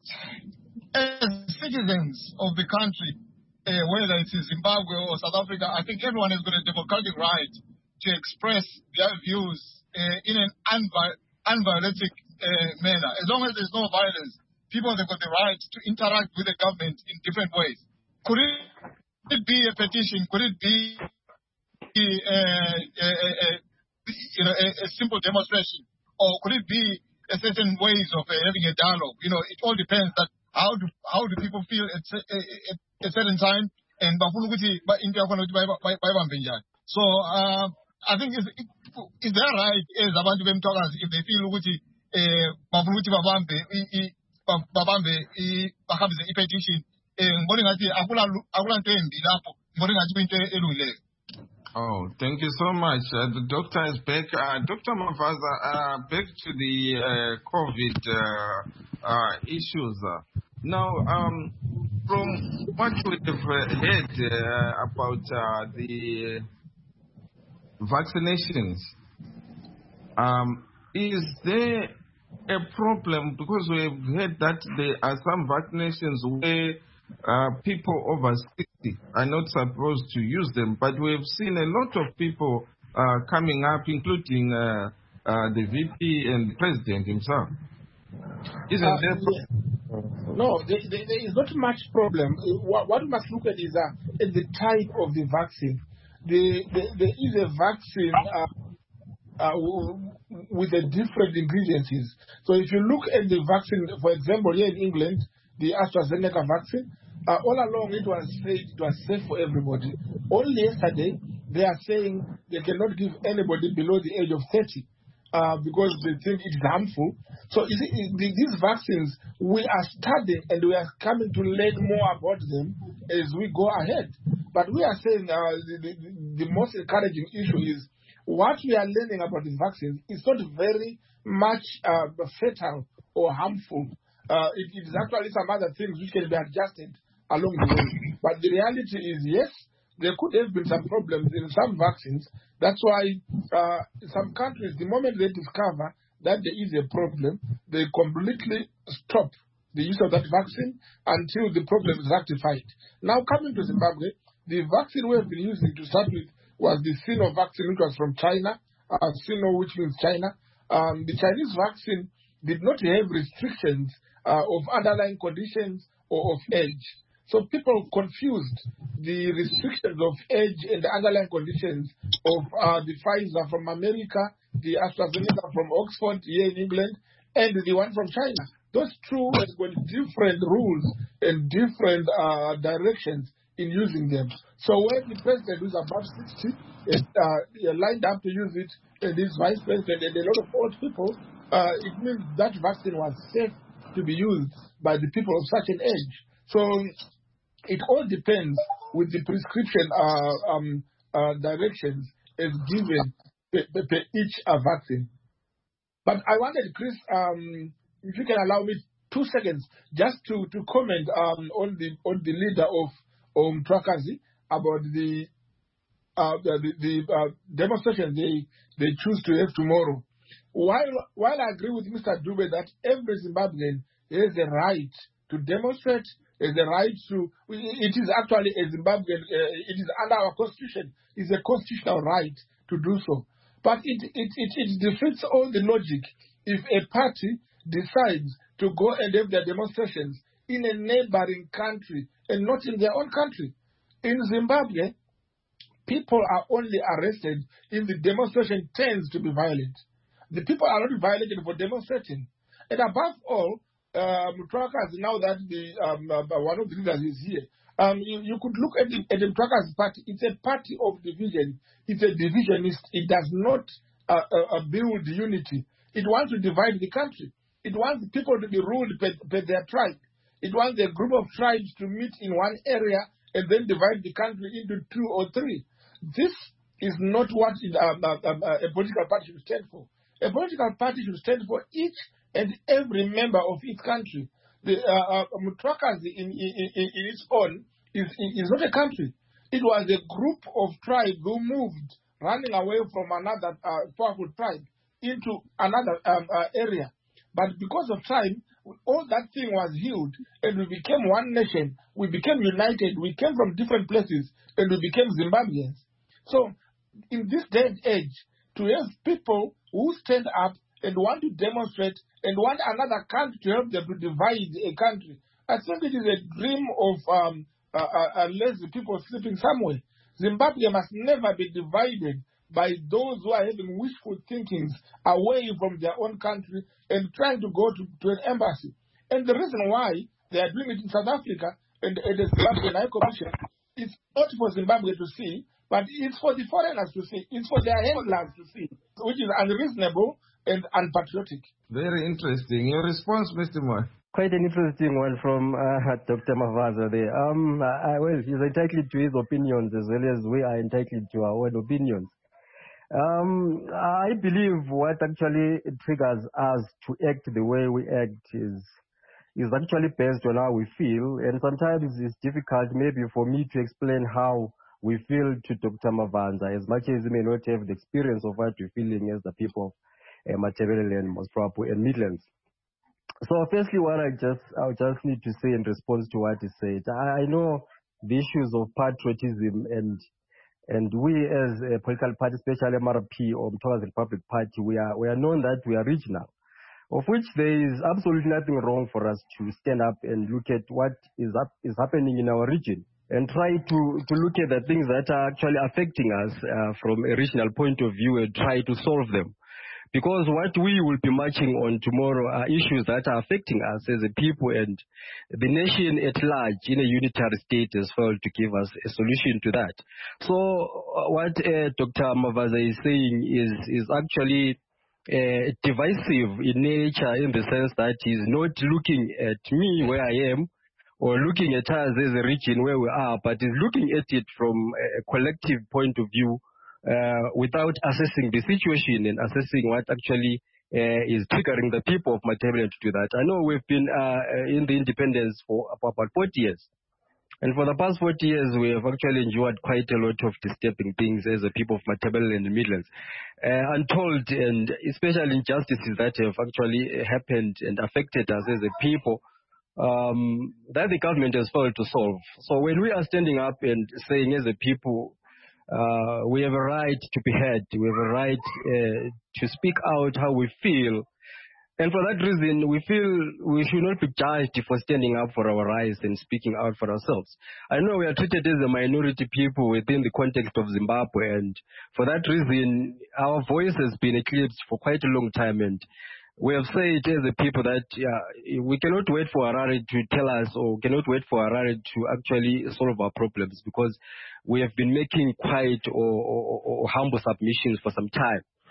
as citizens of the country, uh, whether it's in Zimbabwe or South Africa, I think everyone has got a democratic right to express their views uh, in an unvi- unviolent uh, manner. As long as there's no violence, people have got the right to interact with the government in different ways. Could it, it be a petition? Could it be uh, a, a, a, you know, a, a simple demonstration? Or could it be a certain ways of uh, having a dialogue? You know, it all depends that how do how do people feel at a, at a certain time and so uh, I think is is that right as abantu bemthokazi if they feel ukuthi eh bafuna ukuthi babambe babambe bahambe i-petition eh ngibona ngathi akula akula nto embi lapho ngibona ngathi kuyinto elungileyo. Oh, thank you so much. Uh, the doctor is back. Uh, Doctor Mavaza, uh, back to the uh, COVID uh, uh, issues. Now, um, from what we have heard uh, about uh, the vaccinations, um, is there a problem? Because we have heard that there are some vaccinations where uh, people over sixty are not supposed to use them, but we have seen a lot of people uh, coming up, including uh, uh, the V P and the president himself. Isn't uh, there? Yeah. No, there, there, there is not much problem. What, what we must look at is uh, at the type of the vaccine. The, the, there is a vaccine uh, uh, with a different ingredients. So if you look at the vaccine, for example, here in England, the AstraZeneca vaccine, uh, all along it was said it was safe for everybody. Only yesterday, they are saying they cannot give anybody below the age of thirty uh, because they think it's harmful. So you see, these vaccines, we are studying and we are coming to learn more about them as we go ahead. But we are saying uh, the, the, the most encouraging issue is what we are learning about the vaccines is not very much uh, fatal or harmful. Uh, it, it is actually some other things which can be adjusted along the way. But the reality is, yes, there could have been some problems in some vaccines. That's why uh, some countries, the moment they discover that there is a problem, they completely stop the use of that vaccine until the problem is rectified. Now, coming to Zimbabwe, the vaccine we have been using to start with was the Sino vaccine, which was from China. Uh, Sino, which means China. Um, the Chinese vaccine did not have restrictions uh, of underlying conditions or of age. So people confused the restrictions of age and the underlying conditions of uh, the Pfizer from America, the AstraZeneca from Oxford here in England, and the one from China. Those two have got different rules and different uh, directions in using them. So when the president who's above sixty is uh, lined up to use it, and his vice president and a lot of old people, uh, it means that vaccine was safe to be used by the people of such an age. So it all depends with the prescription uh, um, uh, directions as given per, per, per each uh, vaccine. But I wanted, Chris, um, if you can allow me two seconds, just to, to comment um, on the on the leader of um, Mthwakazi about the uh, the, the uh, demonstration they they choose to have tomorrow. While while I agree with Mister Dube that every Zimbabwean has a right to demonstrate, has a right to, it is actually a Zimbabwean, uh, it is under our constitution, it's a constitutional right to do so. But it, it, it, it defeats all the logic if a party decides to go and have their demonstrations in a neighboring country and not in their own country. In Zimbabwe, people are only arrested if the demonstration tends to be violent. The people are not violated for demonstrating. And above all, uh, Mthwakazi, now that the um, uh, one of the leaders is here, um, you, you could look at the, at the Mthwakazi party. It's a party of division. It's a divisionist. It does not uh, uh, build unity. It wants to divide the country. It wants people to be ruled by, by their tribe. It wants a group of tribes to meet in one area and then divide the country into two or three. This is not what it, um, uh, um, uh, a political party should stand for. A political party should stand for each and every member of its country. The uh, uh, Mthwakazi in, in, in, in its own is, is not a country. It was a group of tribes who moved, running away from another uh, powerful tribe into another um, uh, area. But because of time, all that thing was healed, and we became one nation. We became united. We came from different places, and we became Zimbabweans. So, in this day and age, to have people who stand up and want to demonstrate and want another country to help them to divide a country, I think it is a dream of um, uh, uh, lazy people sleeping somewhere. Zimbabwe must never be divided by those who are having wishful thinkings away from their own country and trying to go to, to an embassy. And the reason why they are doing it in South Africa and, and the Zimbabwean High Commission is not for Zimbabwe to see, but it's for the foreigners to see. It's for their handlers to see, which is unreasonable and unpatriotic. Very interesting. Your response, Mister Moore? Quite an interesting one from uh, Doctor Mavaza there. Um, I, well, he's entitled to his opinions as well as we are entitled to our own opinions. Um, I believe what actually triggers us to act the way we act is is actually based on how we feel, and sometimes it's difficult maybe for me to explain how we feel to Doctor Mavaza, as much as he may not have the experience of what we're feeling as the people of uh, Matabeleland, Mosprapu, and Midlands. So firstly, what I just I just need to say in response to what he said, I, I know the issues of patriotism and And we as a political party, especially M R P or Mthwakazi Republic Party, we are we are known that we are regional, of which there is absolutely nothing wrong for us to stand up and look at what is up, is happening in our region and try to, to look at the things that are actually affecting us uh, from a regional point of view and try to solve them. Because what we will be marching on tomorrow are issues that are affecting us as a people, and the nation at large in a unitary state has failed to give us a solution to that. So uh, what uh, Doctor Mavaza is saying is, is actually uh, divisive in nature, in the sense that he's not looking at me where I am or looking at us as a region where we are, but is looking at it from a collective point of view, Uh, without assessing the situation and assessing what actually uh, is triggering the people of Matabeleland to do that. I know we've been uh, in the independence for about forty years. And for the past forty years, we have actually endured quite a lot of disturbing things as a people of Matabeleland and Midlands. Uh, untold and especially injustices that have actually happened and affected us as a people um, that the government has failed to solve. So when we are standing up and saying as a people, Uh, we have a right to be heard. We have a right uh, to speak out how we feel. And for that reason, we feel we should not be judged for standing up for our rights and speaking out for ourselves. I know we are treated as a minority people within the context of Zimbabwe, and for that reason, our voice has been eclipsed for quite a long time. And we have said as a people that yeah, we cannot wait for Harare to tell us, or cannot wait for Harare to actually solve our problems, because we have been making quiet or, or, or humble submissions for some time.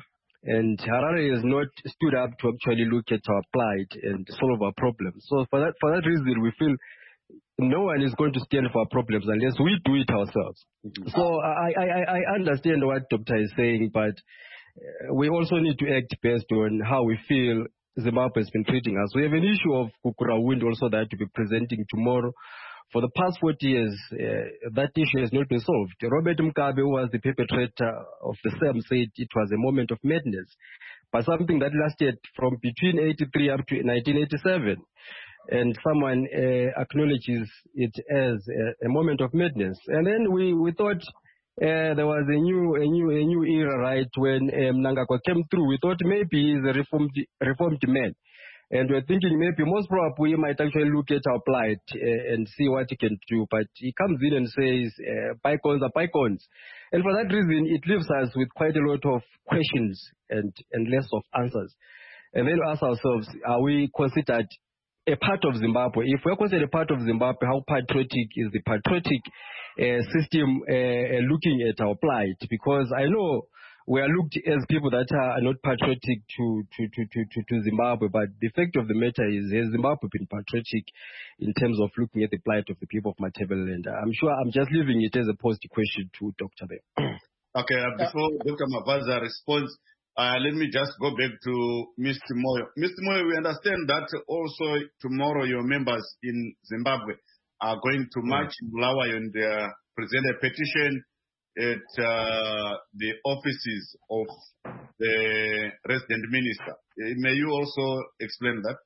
And Harare has not stood up to actually look at our plight and solve our problems. So for that, for that reason, we feel no one is going to stand for our problems unless we do it ourselves. Mm-hmm. So I, I, I understand what Doctor is saying, but we also need to act based on how we feel Zimbabwe has been treating us. We have an issue of Kukura Wind also that to be presenting tomorrow. For the past forty years, uh, that issue has not been solved. Robert Mugabe, who was the perpetrator of the same, said it was a moment of madness, but something that lasted from between eighty-three up to nineteen eighty-seven. And someone uh, acknowledges it as a, a moment of madness. And then we, we thought uh, there was a new a new a new era, right? When um, Mnangagwa came through, we thought maybe he's a reformed reformed man. And we're thinking maybe most probably we might actually look at our plight uh, and see what he can do. But he comes in and says, uh, bygones are bygones. And for that reason, it leaves us with quite a lot of questions and, and less of answers. And then ask ourselves, are we considered a part of Zimbabwe? If we're considered a part of Zimbabwe, how patriotic is the patriotic uh, system uh, looking at our plight? Because I know we are looked as people that are not patriotic to, to, to, to, to, to Zimbabwe, but the fact of the matter is, has Zimbabwe been patriotic in terms of looking at the plight of the people of Matabeleland? I'm sure I'm just leaving it as a posed question to Doctor there. Okay, uh, before Doctor Mavaza responds, uh, let me just go back to Mister Moyo. Mister Moyo, we understand that also tomorrow your members in Zimbabwe are going to march in Bulawayo and uh, present a petition at uh, the offices of the resident minister. May you also explain that?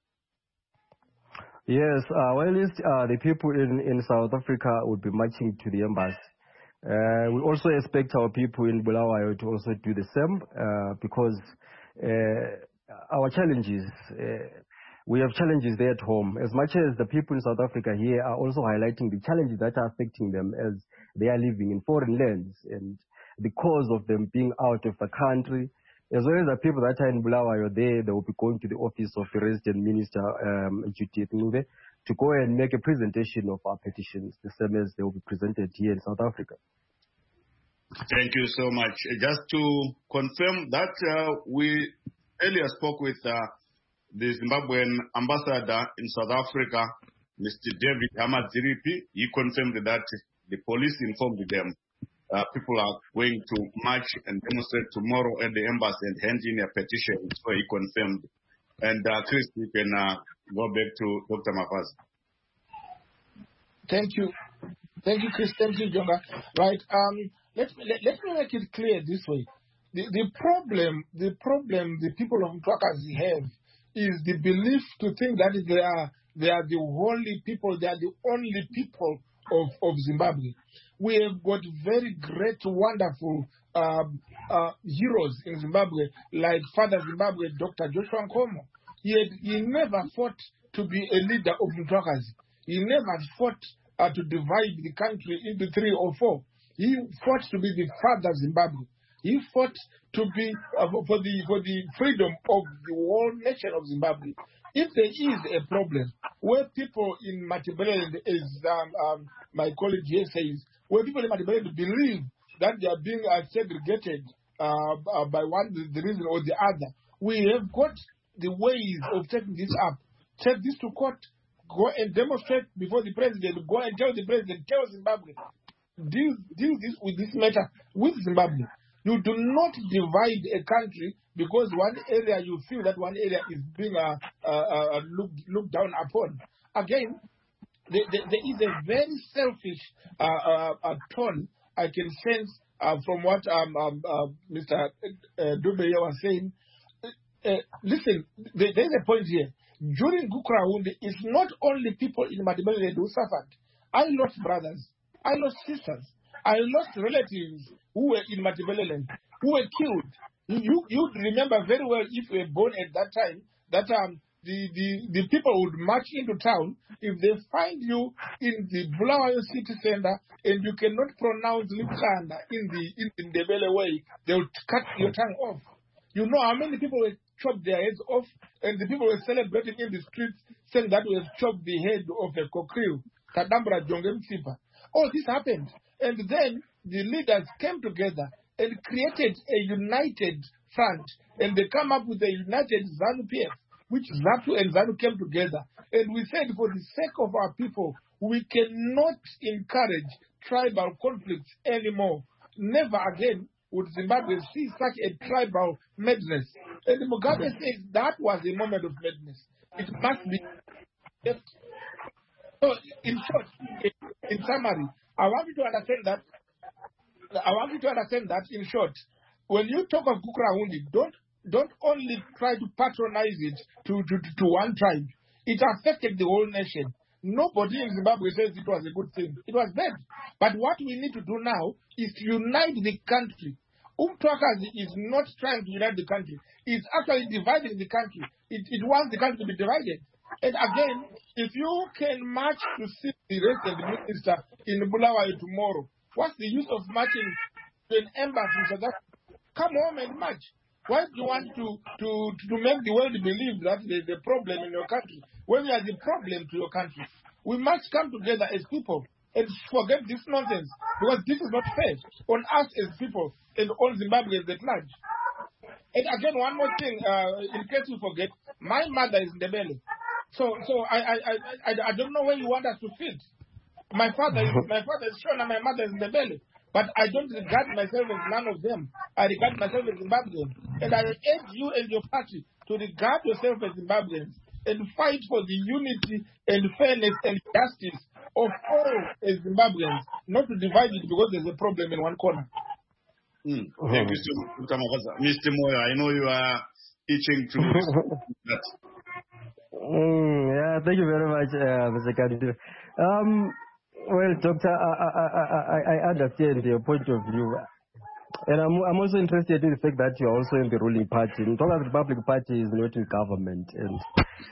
Yes, uh, well, uh, the people in, in South Africa would be marching to the embassy. Uh, we also expect our people in Bulawayo to also do the same uh, because uh, our challenges, uh, we have challenges there at home. As much as the people in South Africa here are also highlighting the challenges that are affecting them as they are living in foreign lands and the cause of them being out of the country, as well as the people that are in Bulawayo there, they will be going to the office of the resident minister, um, Judith Ngube, to go and make a presentation of our petitions, the same as they will be presented here in South Africa. Thank you so much. Just to confirm that uh, we earlier spoke with uh, the Zimbabwean ambassador in South Africa, Mister David Hamadziripi. He confirmed that the police informed them uh, people are going to march and demonstrate tomorrow at the embassy and hand in a petition. So he confirmed. And uh, Chris, you can uh, go back to Doctor Mavaza. Thank you. Thank you, Chris. Thank you, Jonga. Right. Um, let, let, let me make it clear this way. The, the problem, the problem the people of Mtwakazi have is the belief to think that they are, they are the holy people, they are the only people of, of Zimbabwe. We have got very great, wonderful um, uh, heroes in Zimbabwe, like Father Zimbabwe, Doctor Joshua Nkomo. He, had, he never fought to be a leader of Mtwakazi. He never fought uh, to divide the country into three or four. He fought to be the Father Zimbabwe. He fought to be uh, for the for the freedom of the whole nation of Zimbabwe. If there is a problem where people in Matabeleland, as um, um, my colleague here says, where people in Matabeleland believe that they are being uh, segregated uh, uh, by one the reason or the other, we have got the ways of taking this up. Take this to court, go and demonstrate before the president, go and tell the president, tell Zimbabwe, deal, deal this with this matter with Zimbabwe. You do not divide a country because one area you feel that one area is being uh, uh, uh, looked, looked down upon. Again, there, there, there is a very selfish uh, uh, uh, tone I can sense uh, from what um, um, uh, Mister Uh, Dubeye was saying. Uh, listen, there, there's a point here. During Gukurahundi, it's not only people in Matabeleland who suffered. I lost brothers. I lost sisters. I lost relatives who were in Matabeleland, who were killed. You you remember very well, if you were born at that time, that um the, the, the people would march into town. If they find you in the Bulawayo city center and you cannot pronounce Lipkanda in the in the Ndebele way, they will cut your tongue off. You know how many people were chopped their heads off, and the people were celebrating in the streets saying that we have chopped the head of a Kokriu, Kadambra Jonge Mtsipa. All this happened. And then the leaders came together and created a united front, and they come up with a united ZANU-P F, which ZATU and ZANU came together. And we said, for the sake of our people, we cannot encourage tribal conflicts anymore. Never again would Zimbabwe see such a tribal madness. And Mugabe says that was a moment of madness. It must be. So, in short, in summary, I want you to understand that. I want you to understand that. In short, when you talk of Gukurahundi, don't don't only try to patronize it to, to, to one tribe. It affected the whole nation. Nobody in Zimbabwe says it was a good thing. It was bad. But what we need to do now is to unite the country. Umtwakazi is not trying to unite the country. It's actually dividing the country. It, it wants the country to be divided. And again, if you can march to see the resident minister in Bulawayo tomorrow, what's the use of marching to an embassy in South Africa? Come home and march. Why do you want to, to, to make the world believe that there's a problem in your country when there's a problem to your country? We must come together as people and forget this nonsense, because this is not fair on us as people and on Zimbabweans at large. And again, one more thing, uh, in case you forget, my mother is Ndebele. So so I I, I I I don't know where you want us to fit. My father is my father is Shona, my mother is Ndebele. But I don't regard myself as none of them. I regard myself as Zimbabwean. And I urge you and your party to regard yourself as Zimbabweans and fight for the unity and fairness and justice of all as Zimbabweans, not to divide it because there's a problem in one corner. Mm. Thank you so much, Mister Moyo. I know you are itching to that. Mm, yeah, thank you very much, uh, Mister Kadidu. Um, Well, Doctor, I, I, I, I understand your point of view. And I'm, I'm also interested in the fact that you're also in the ruling party. The Republican Party is not in government. And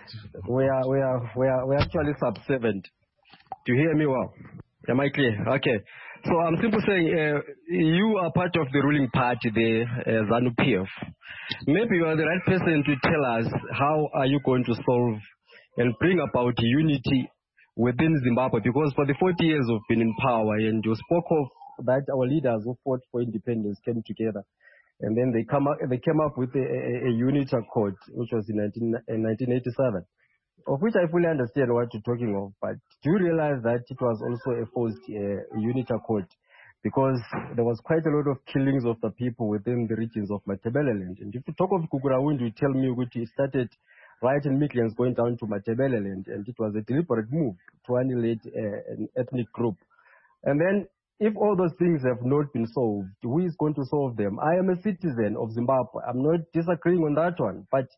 we are, we are, we are, we are actually subservient. Do you hear me well? Am I clear? Okay. So I'm simply saying, uh, you are part of the ruling party, the uh, ZANU-P F. Maybe you are the right person to tell us how are you going to solve and bring about unity within Zimbabwe, because for the forty years of being in power, and you spoke of that our leaders who fought for independence came together, and then they come up, they came up with a, a, a unity accord, which was in, nineteen eighty-seven, of which I fully understand what you're talking of. But do you realize that it was also a forced uh, unity accord, because there was quite a lot of killings of the people within the regions of Matabeleland? And if you talk of Gukurahundi, you tell me which it started right in Midlands going down to Matabeleland, and it was a deliberate move to annihilate uh, an ethnic group. And then, if all those things have not been solved, who is going to solve them? I am a citizen of Zimbabwe. I'm not disagreeing on that one, but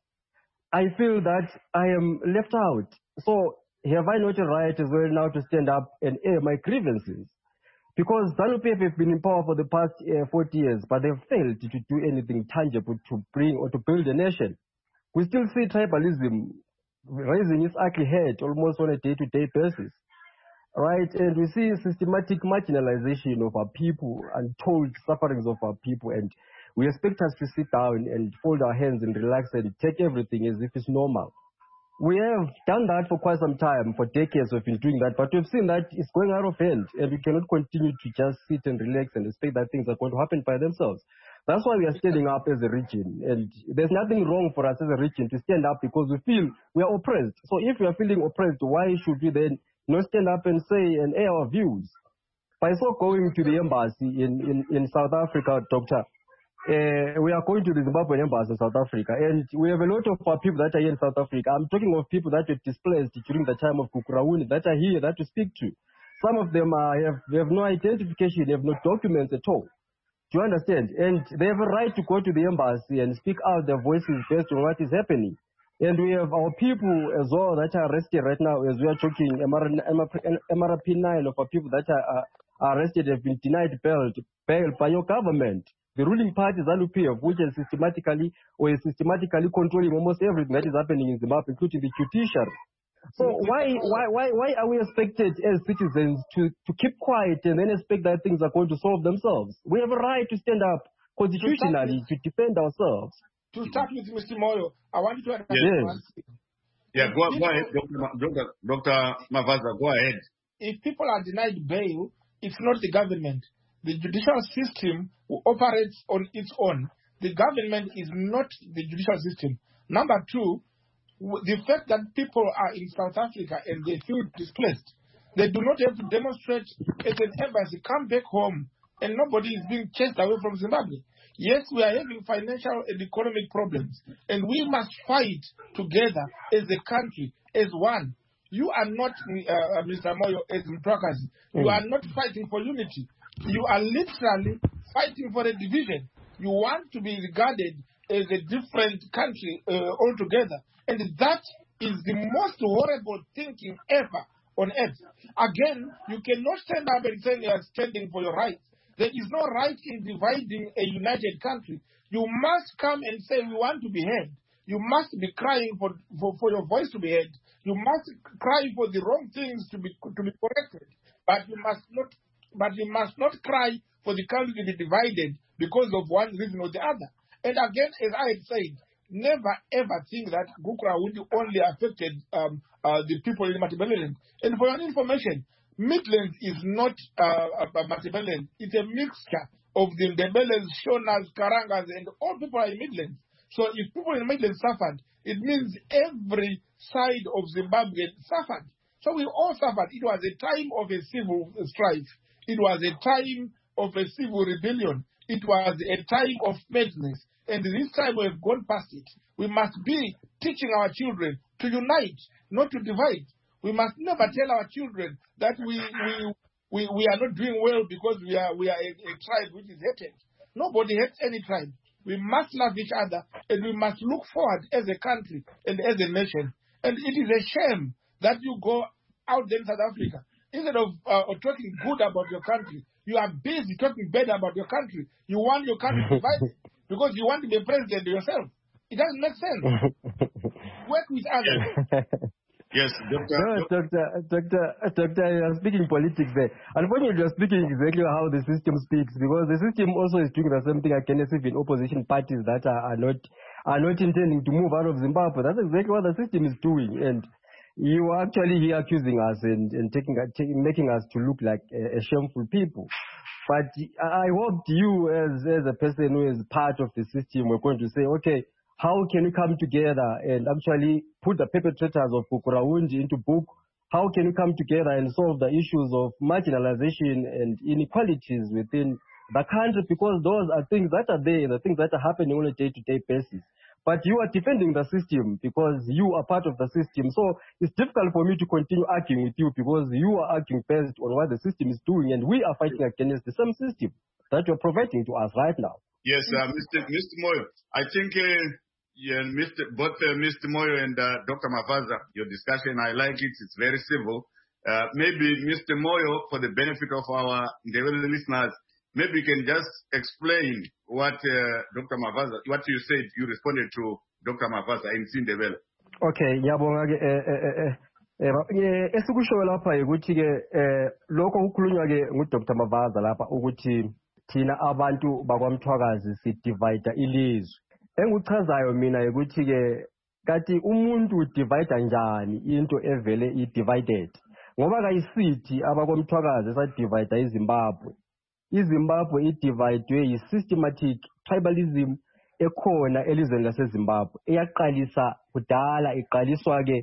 I feel that I am left out. So, have I not a right as well now to stand up and air my grievances? Because ZANU-P F have been in power for the past uh, forty years, but they've failed to do anything tangible to bring or to build a nation. We still see tribalism raising its ugly head almost on a day-to-day basis, right? And we see systematic marginalization of our people and told sufferings of our people, and we expect us to sit down and fold our hands and relax and take everything as if it's normal. We have done that for quite some time. For decades we've been doing that, but we've seen that it's going out of hand, and we cannot continue to just sit and relax and expect that things are going to happen by themselves. That's why we are standing up as a region, and there's nothing wrong for us as a region to stand up because we feel we are oppressed. So if we are feeling oppressed, why should we then not stand up and say and air our views? By so going to the embassy in, in, in South Africa, Doctor, uh, we are going to the Zimbabwean embassy in South Africa, and we have a lot of our people that are here in South Africa. I'm talking of people that were displaced during the time of Gukurahundi that are here that we speak to. Some of them are, have, have no identification, they have no documents at all. Do you understand? And they have a right to go to the embassy and speak out their voices based on what is happening. And we have our people as well that are arrested right now as we are talking. M R P nine of our people that are, are arrested have been denied bail, bail by your government. The ruling party, ZANU-P F, which is systematically or is systematically controlling almost everything that is happening in Zimbabwe, including the judiciary. So why why why why are we expected as citizens to, to keep quiet and then expect that things are going to solve themselves? We have a right to stand up constitutionally to, to defend ourselves. To start with, Mister Moyo, I want you to understand yes. one thing. Yeah, go, go ahead, Doctor Doctor Mavaza, go ahead. If people are denied bail, it's not the government. The judicial system operates on its own. the government is not the judicial system. Number two, the fact that people are in South Africa and they feel displaced, they do not have to demonstrate at an embassy, come back home, and nobody is being chased away from Zimbabwe. Yes, we are having financial and economic problems, and we must fight together as a country, as one. You are not, uh, Mister Moyo, as Mtwakazi. You mm. are not fighting for unity. You are literally fighting for a division. You want to be regarded as a different country uh, altogether. And that is the most horrible thinking ever on earth. Again, you cannot stand up and say you are standing for your rights. There is no right in dividing a united country. You must come and say we want to be heard. You must be crying for, for, for your voice to be heard. You must cry for the wrong things to be to be corrected. But you must not but you must not cry for the country to be divided because of one reason or the other. And again, as I had said, never ever think that Gukurahundi only affected um, uh, the people in Matabeleland. And for your information, Midlands is not uh, a Matabeleland. It's a mixture of the Ndebelers, Shonas, Karangas, and all people are in Midlands. So if people in Midlands suffered, it means every side of Zimbabwe suffered. So we all suffered. It was a time of a civil strife. It was a time of a civil rebellion. It was a time of madness. And this time we have gone past it. We must be teaching our children to unite, not to divide. We must never tell our children that we we we, we are not doing well because we are we are a, a tribe which is hated. Nobody hates any tribe. We must love each other, and we must look forward as a country and as a nation. And it is a shame that you go out there in South Africa. Instead of uh, talking good about your country, you are busy talking bad about your country. You want your country divided because you want to be a president yourself. It doesn't make sense. Work with others. Yes, Doctor No, Doctor Doctor Doctor, you are speaking politics there. Unfortunately, you are speaking exactly how the system speaks, because the system also is doing the same thing against even opposition parties that are, are not are not intending to move out of Zimbabwe. That's exactly what the system is doing, and you are actually here accusing us and, and taking, taking making us to look like a, a shameful people. But I hoped you, as as a person who is part of the system, were going to say, okay, how can we come together and actually put the perpetrators of Gukurahundi into book? How can we come together and solve the issues of marginalization and inequalities within the country? Because those are things that are there, the things that are happening on a day-to-day basis. But you are defending the system because you are part of the system. So it's difficult for me to continue arguing with you because you are arguing based on what the system is doing, and we are fighting against the same system that you're providing to us right now. Yes, uh, Mister Mister Moyo, I think uh, yeah, Mister both uh, Mister Moyo and uh, Doctor Mavaza, your discussion, I like it. It's very civil. Uh, maybe Mister Moyo, for the benefit of our listeners, maybe you can just explain what uh, Doctor Mavaza, what you said, you responded to Doctor Mavaza in Sindebele. Okay, ngiyabonga ke eh eh esikusho lapha ukuthi ke eh lokho kukhulunywa ke nguDoctor Mavaza lapha ukuthi thina abantu bakwaMthwakazi si divide ilizwe. Engikuchazayo mina ukuthi ke kathi umuntu divide njani into evele I divided. Ngoba kayisithi abakwamthwakazi sa divide iZimbabwe. iZimbabwe idivide yi systematic tribalism ekhona elizweni laseZimbabwe. Eyaqalisa kudala iqaliswa ke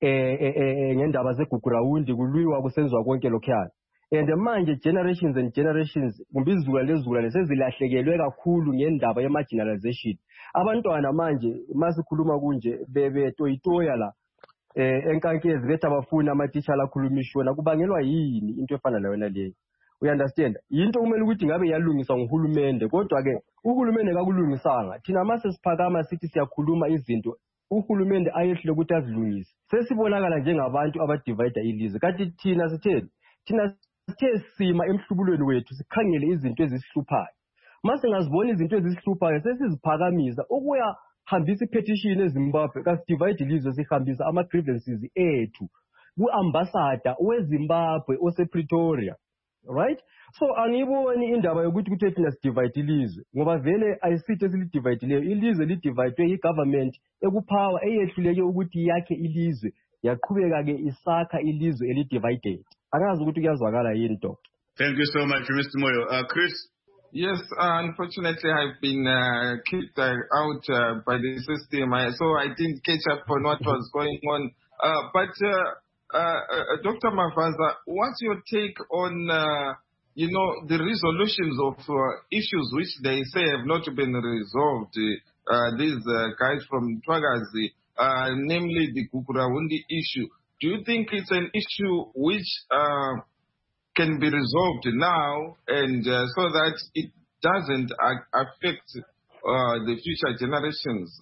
eh ngendaba zeGukurahundi kulwiwa kusenziwa konke lokhuyana. And manje generations and generations kumbizula lezula sezilahlekelwe kakhulu ngendaba ye marginalization. Abantwana manje masikhuluma kunje bebe toyitoya la eh enkankezi bethu abafuna amatitsha lakhulumishona kubangelwa yini into efana nayo naleyo. We understand into kumele ukuthi ngabe yalungiswa nguhulumende, kodwa ke uhulumende kakulungisanga. Thina mase siphakama sithi siyakhuluma izinto uhulumende ayehle ukuthi azilungise. Sesibonakala njengabantu abadivide ilizwe. Kanti thina sitheni? Thina sithe sima emhlubulweni wethu sikhangele izinto ezisihluphayo. Mase ngazibona izinto ezisihluphayo sesiziphakamisa ukuya hambisa ipetition eZimbabwe kasidivide ilizwe sihambisa ama grievances ethu ku ambassador weZimbabwe ose Pretoria. Right? So angiboni indaba yokuthi kuthi thina sidivide ilizwe ngoba vele ayisithi esilidivide leyo ilizwe lidivide yigovernment ekupower eyehluleke ukuthi yakhe ilizwe yaqhubeka ke isakha ilizwe elidivided. Akazi ukuthi kuyazwakala yini Doctor. Thank you so much Mister Moyo. Uh, Chris, Yes, uh, unfortunately, I've been uh, kicked uh, out uh, by the system, I, so I didn't catch up on what was going on. Uh, but, uh, uh, uh, Doctor Mavaza, what's your take on, uh, you know, the resolutions of uh, issues which they say have not been resolved? Uh, these uh, guys from Twagazi, uh, namely the Gukurahundi issue. Do you think it's an issue which uh, can be resolved now, and uh, so that it doesn't uh, affect uh, the future generations?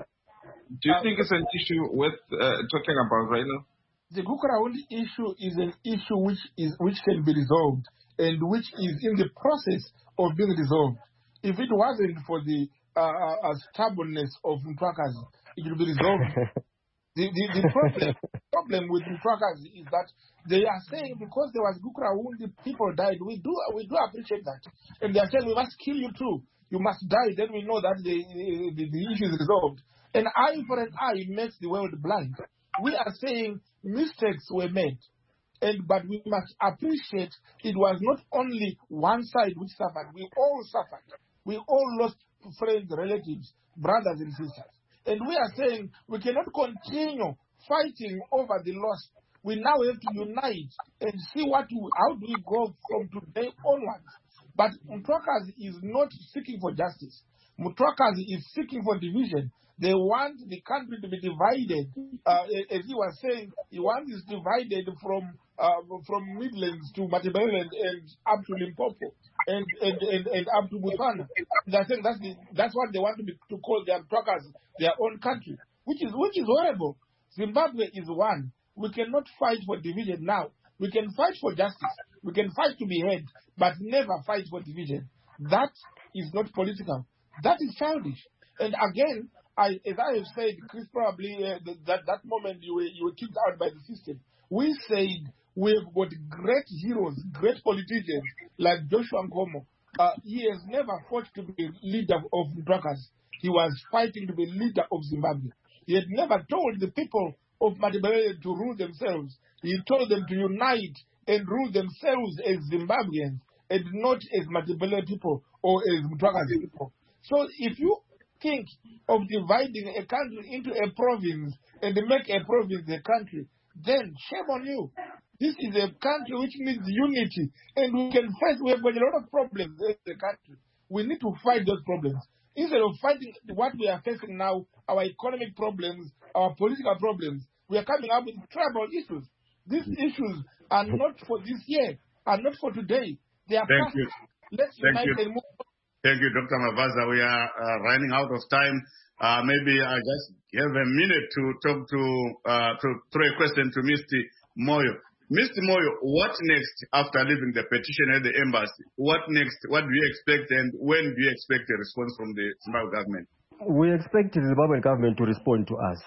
Do you uh, think it's an issue worth uh, talking about right now? The Gukurahundi issue is an issue which is which can be resolved and which is in the process of being resolved. If it wasn't for the uh, uh, stubbornness of Mtwakazi, it would be resolved. The, the, the problem, problem with Mtwakazi is that they are saying because there was Gukurahundi, people died. We do we do appreciate that. And they are saying we must kill you too. You must die. Then we know that the, the, the issue is resolved. An eye for an eye makes the world blind. We are saying mistakes were made. And but we must appreciate it was not only one side which suffered. We all suffered. We all lost friends, relatives, brothers and sisters. And we are saying we cannot continue fighting over the loss. We now have to unite and see what we, how do we go from today onwards. But Mtwakazi is not seeking for justice. Mtwakazi is seeking for division. They want the country to be divided. Uh, as he was saying, he wants it divided from uh, from Midlands to Matabeleland and up to Limpopo and and, and, and up to Botswana. They're saying that's the, that's what they want to be to call their Mtwakazi, their own country, which is which is horrible. Zimbabwe is one. We cannot fight for division now. We can fight for justice. We can fight to be heard, but never fight for division. That is not political. That is childish. And again, I, as I have said, Chris, probably uh, that that moment you were you were kicked out by the system. We said we've got great heroes, great politicians like Joshua Nkomo. Uh, he has never fought to be leader of Mtwakazi. He was fighting to be leader of Zimbabwe. He had never told the people of Matabeleland to rule themselves. He told them to unite and rule themselves as Zimbabweans and not as Matabeleland people or as Mtwakazi people. So if you think of dividing a country into a province and make a province a country, then shame on you. This is a country which needs unity, and we can face, we have got a lot of problems in the country. We need to fight those problems. Instead of fighting what we are facing now, our economic problems, our political problems, we are coming up with tribal issues. These issues are not for this year, are not for today. They are Thank past. you. Let's Thank unite you. and move on. Thank you, Doctor Mavaza. We are uh, running out of time. Uh, maybe I just have a minute to talk to, uh, to throw a question to Mister Moyo. Mister Moyo, what next after leaving the petition at the embassy? What next? What do you expect, and when do you expect a response from the Zimbabwe government? We expect the Zimbabwean government to respond to us.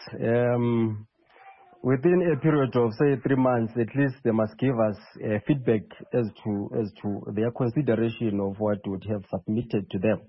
Um, within a period of, say, three months, at least they must give us uh, feedback as to as to their consideration of what would have submitted to them.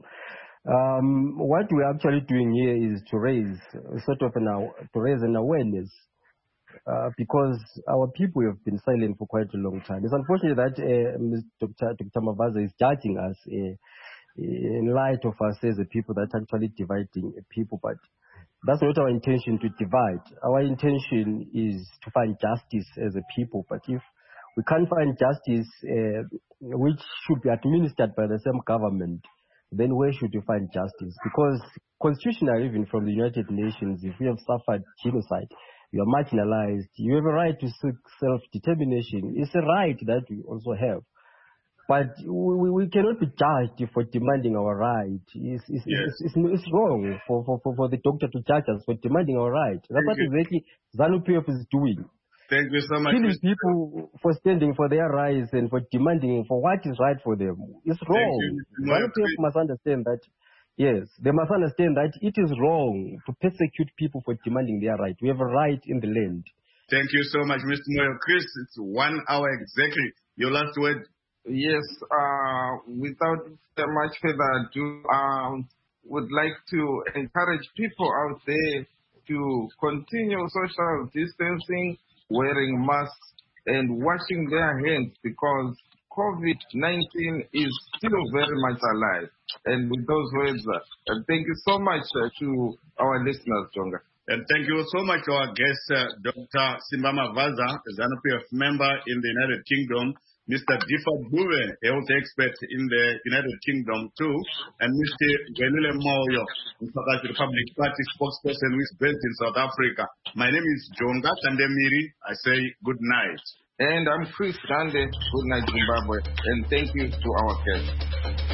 Um, what we're actually doing here is to raise sort of an to raise an awareness. Uh, because our people have been silent for quite a long time. It's unfortunate that uh, Doctor Doctor Mavaza is judging us uh, in light of us as a people that actually dividing people, but that's not our intention to divide. Our intention is to find justice as a people, but if we can't find justice uh, which should be administered by the same government, then where should we find justice? Because constitutionally, even from the United Nations, if we have suffered genocide, you are marginalized, you have a right to seek self-determination. It's a right that we also have. But we, we cannot be judged for demanding our right. It's, it's, Yes. it's, it's, it's wrong for, for, for the doctor to judge us for demanding our right. That's Thank what you. exactly ZANU-P F is doing. Thank you so much. Killing Mister people for standing for their rights and for demanding for what is right for them. It's wrong. you. ZANU-P F must understand that. Yes, they must understand that it is wrong to persecute people for demanding their right. We have a right in the land. Thank you so much, Mister Moyo. Chris, it's one hour exactly. Your last word. Yes, uh, without much further ado, um, would like to encourage people out there to continue social distancing, wearing masks, and washing their hands, because COVID nineteen is still very much alive. And with those words, uh, thank you so much uh, to our listeners, Jonga. And thank you so much to our guest, uh, Doctor Simbama Vaza, a ZANU P F member in the United Kingdom, Mister Diffa Buve, a health expert in the United Kingdom too, and Mister Genile Moyo, in South African Republic Party spokesperson who is based in South Africa. My name is Jonga Kandemiri. I say good night. And I'm Chris Kande. Good night, Zimbabwe. And thank you to our guests.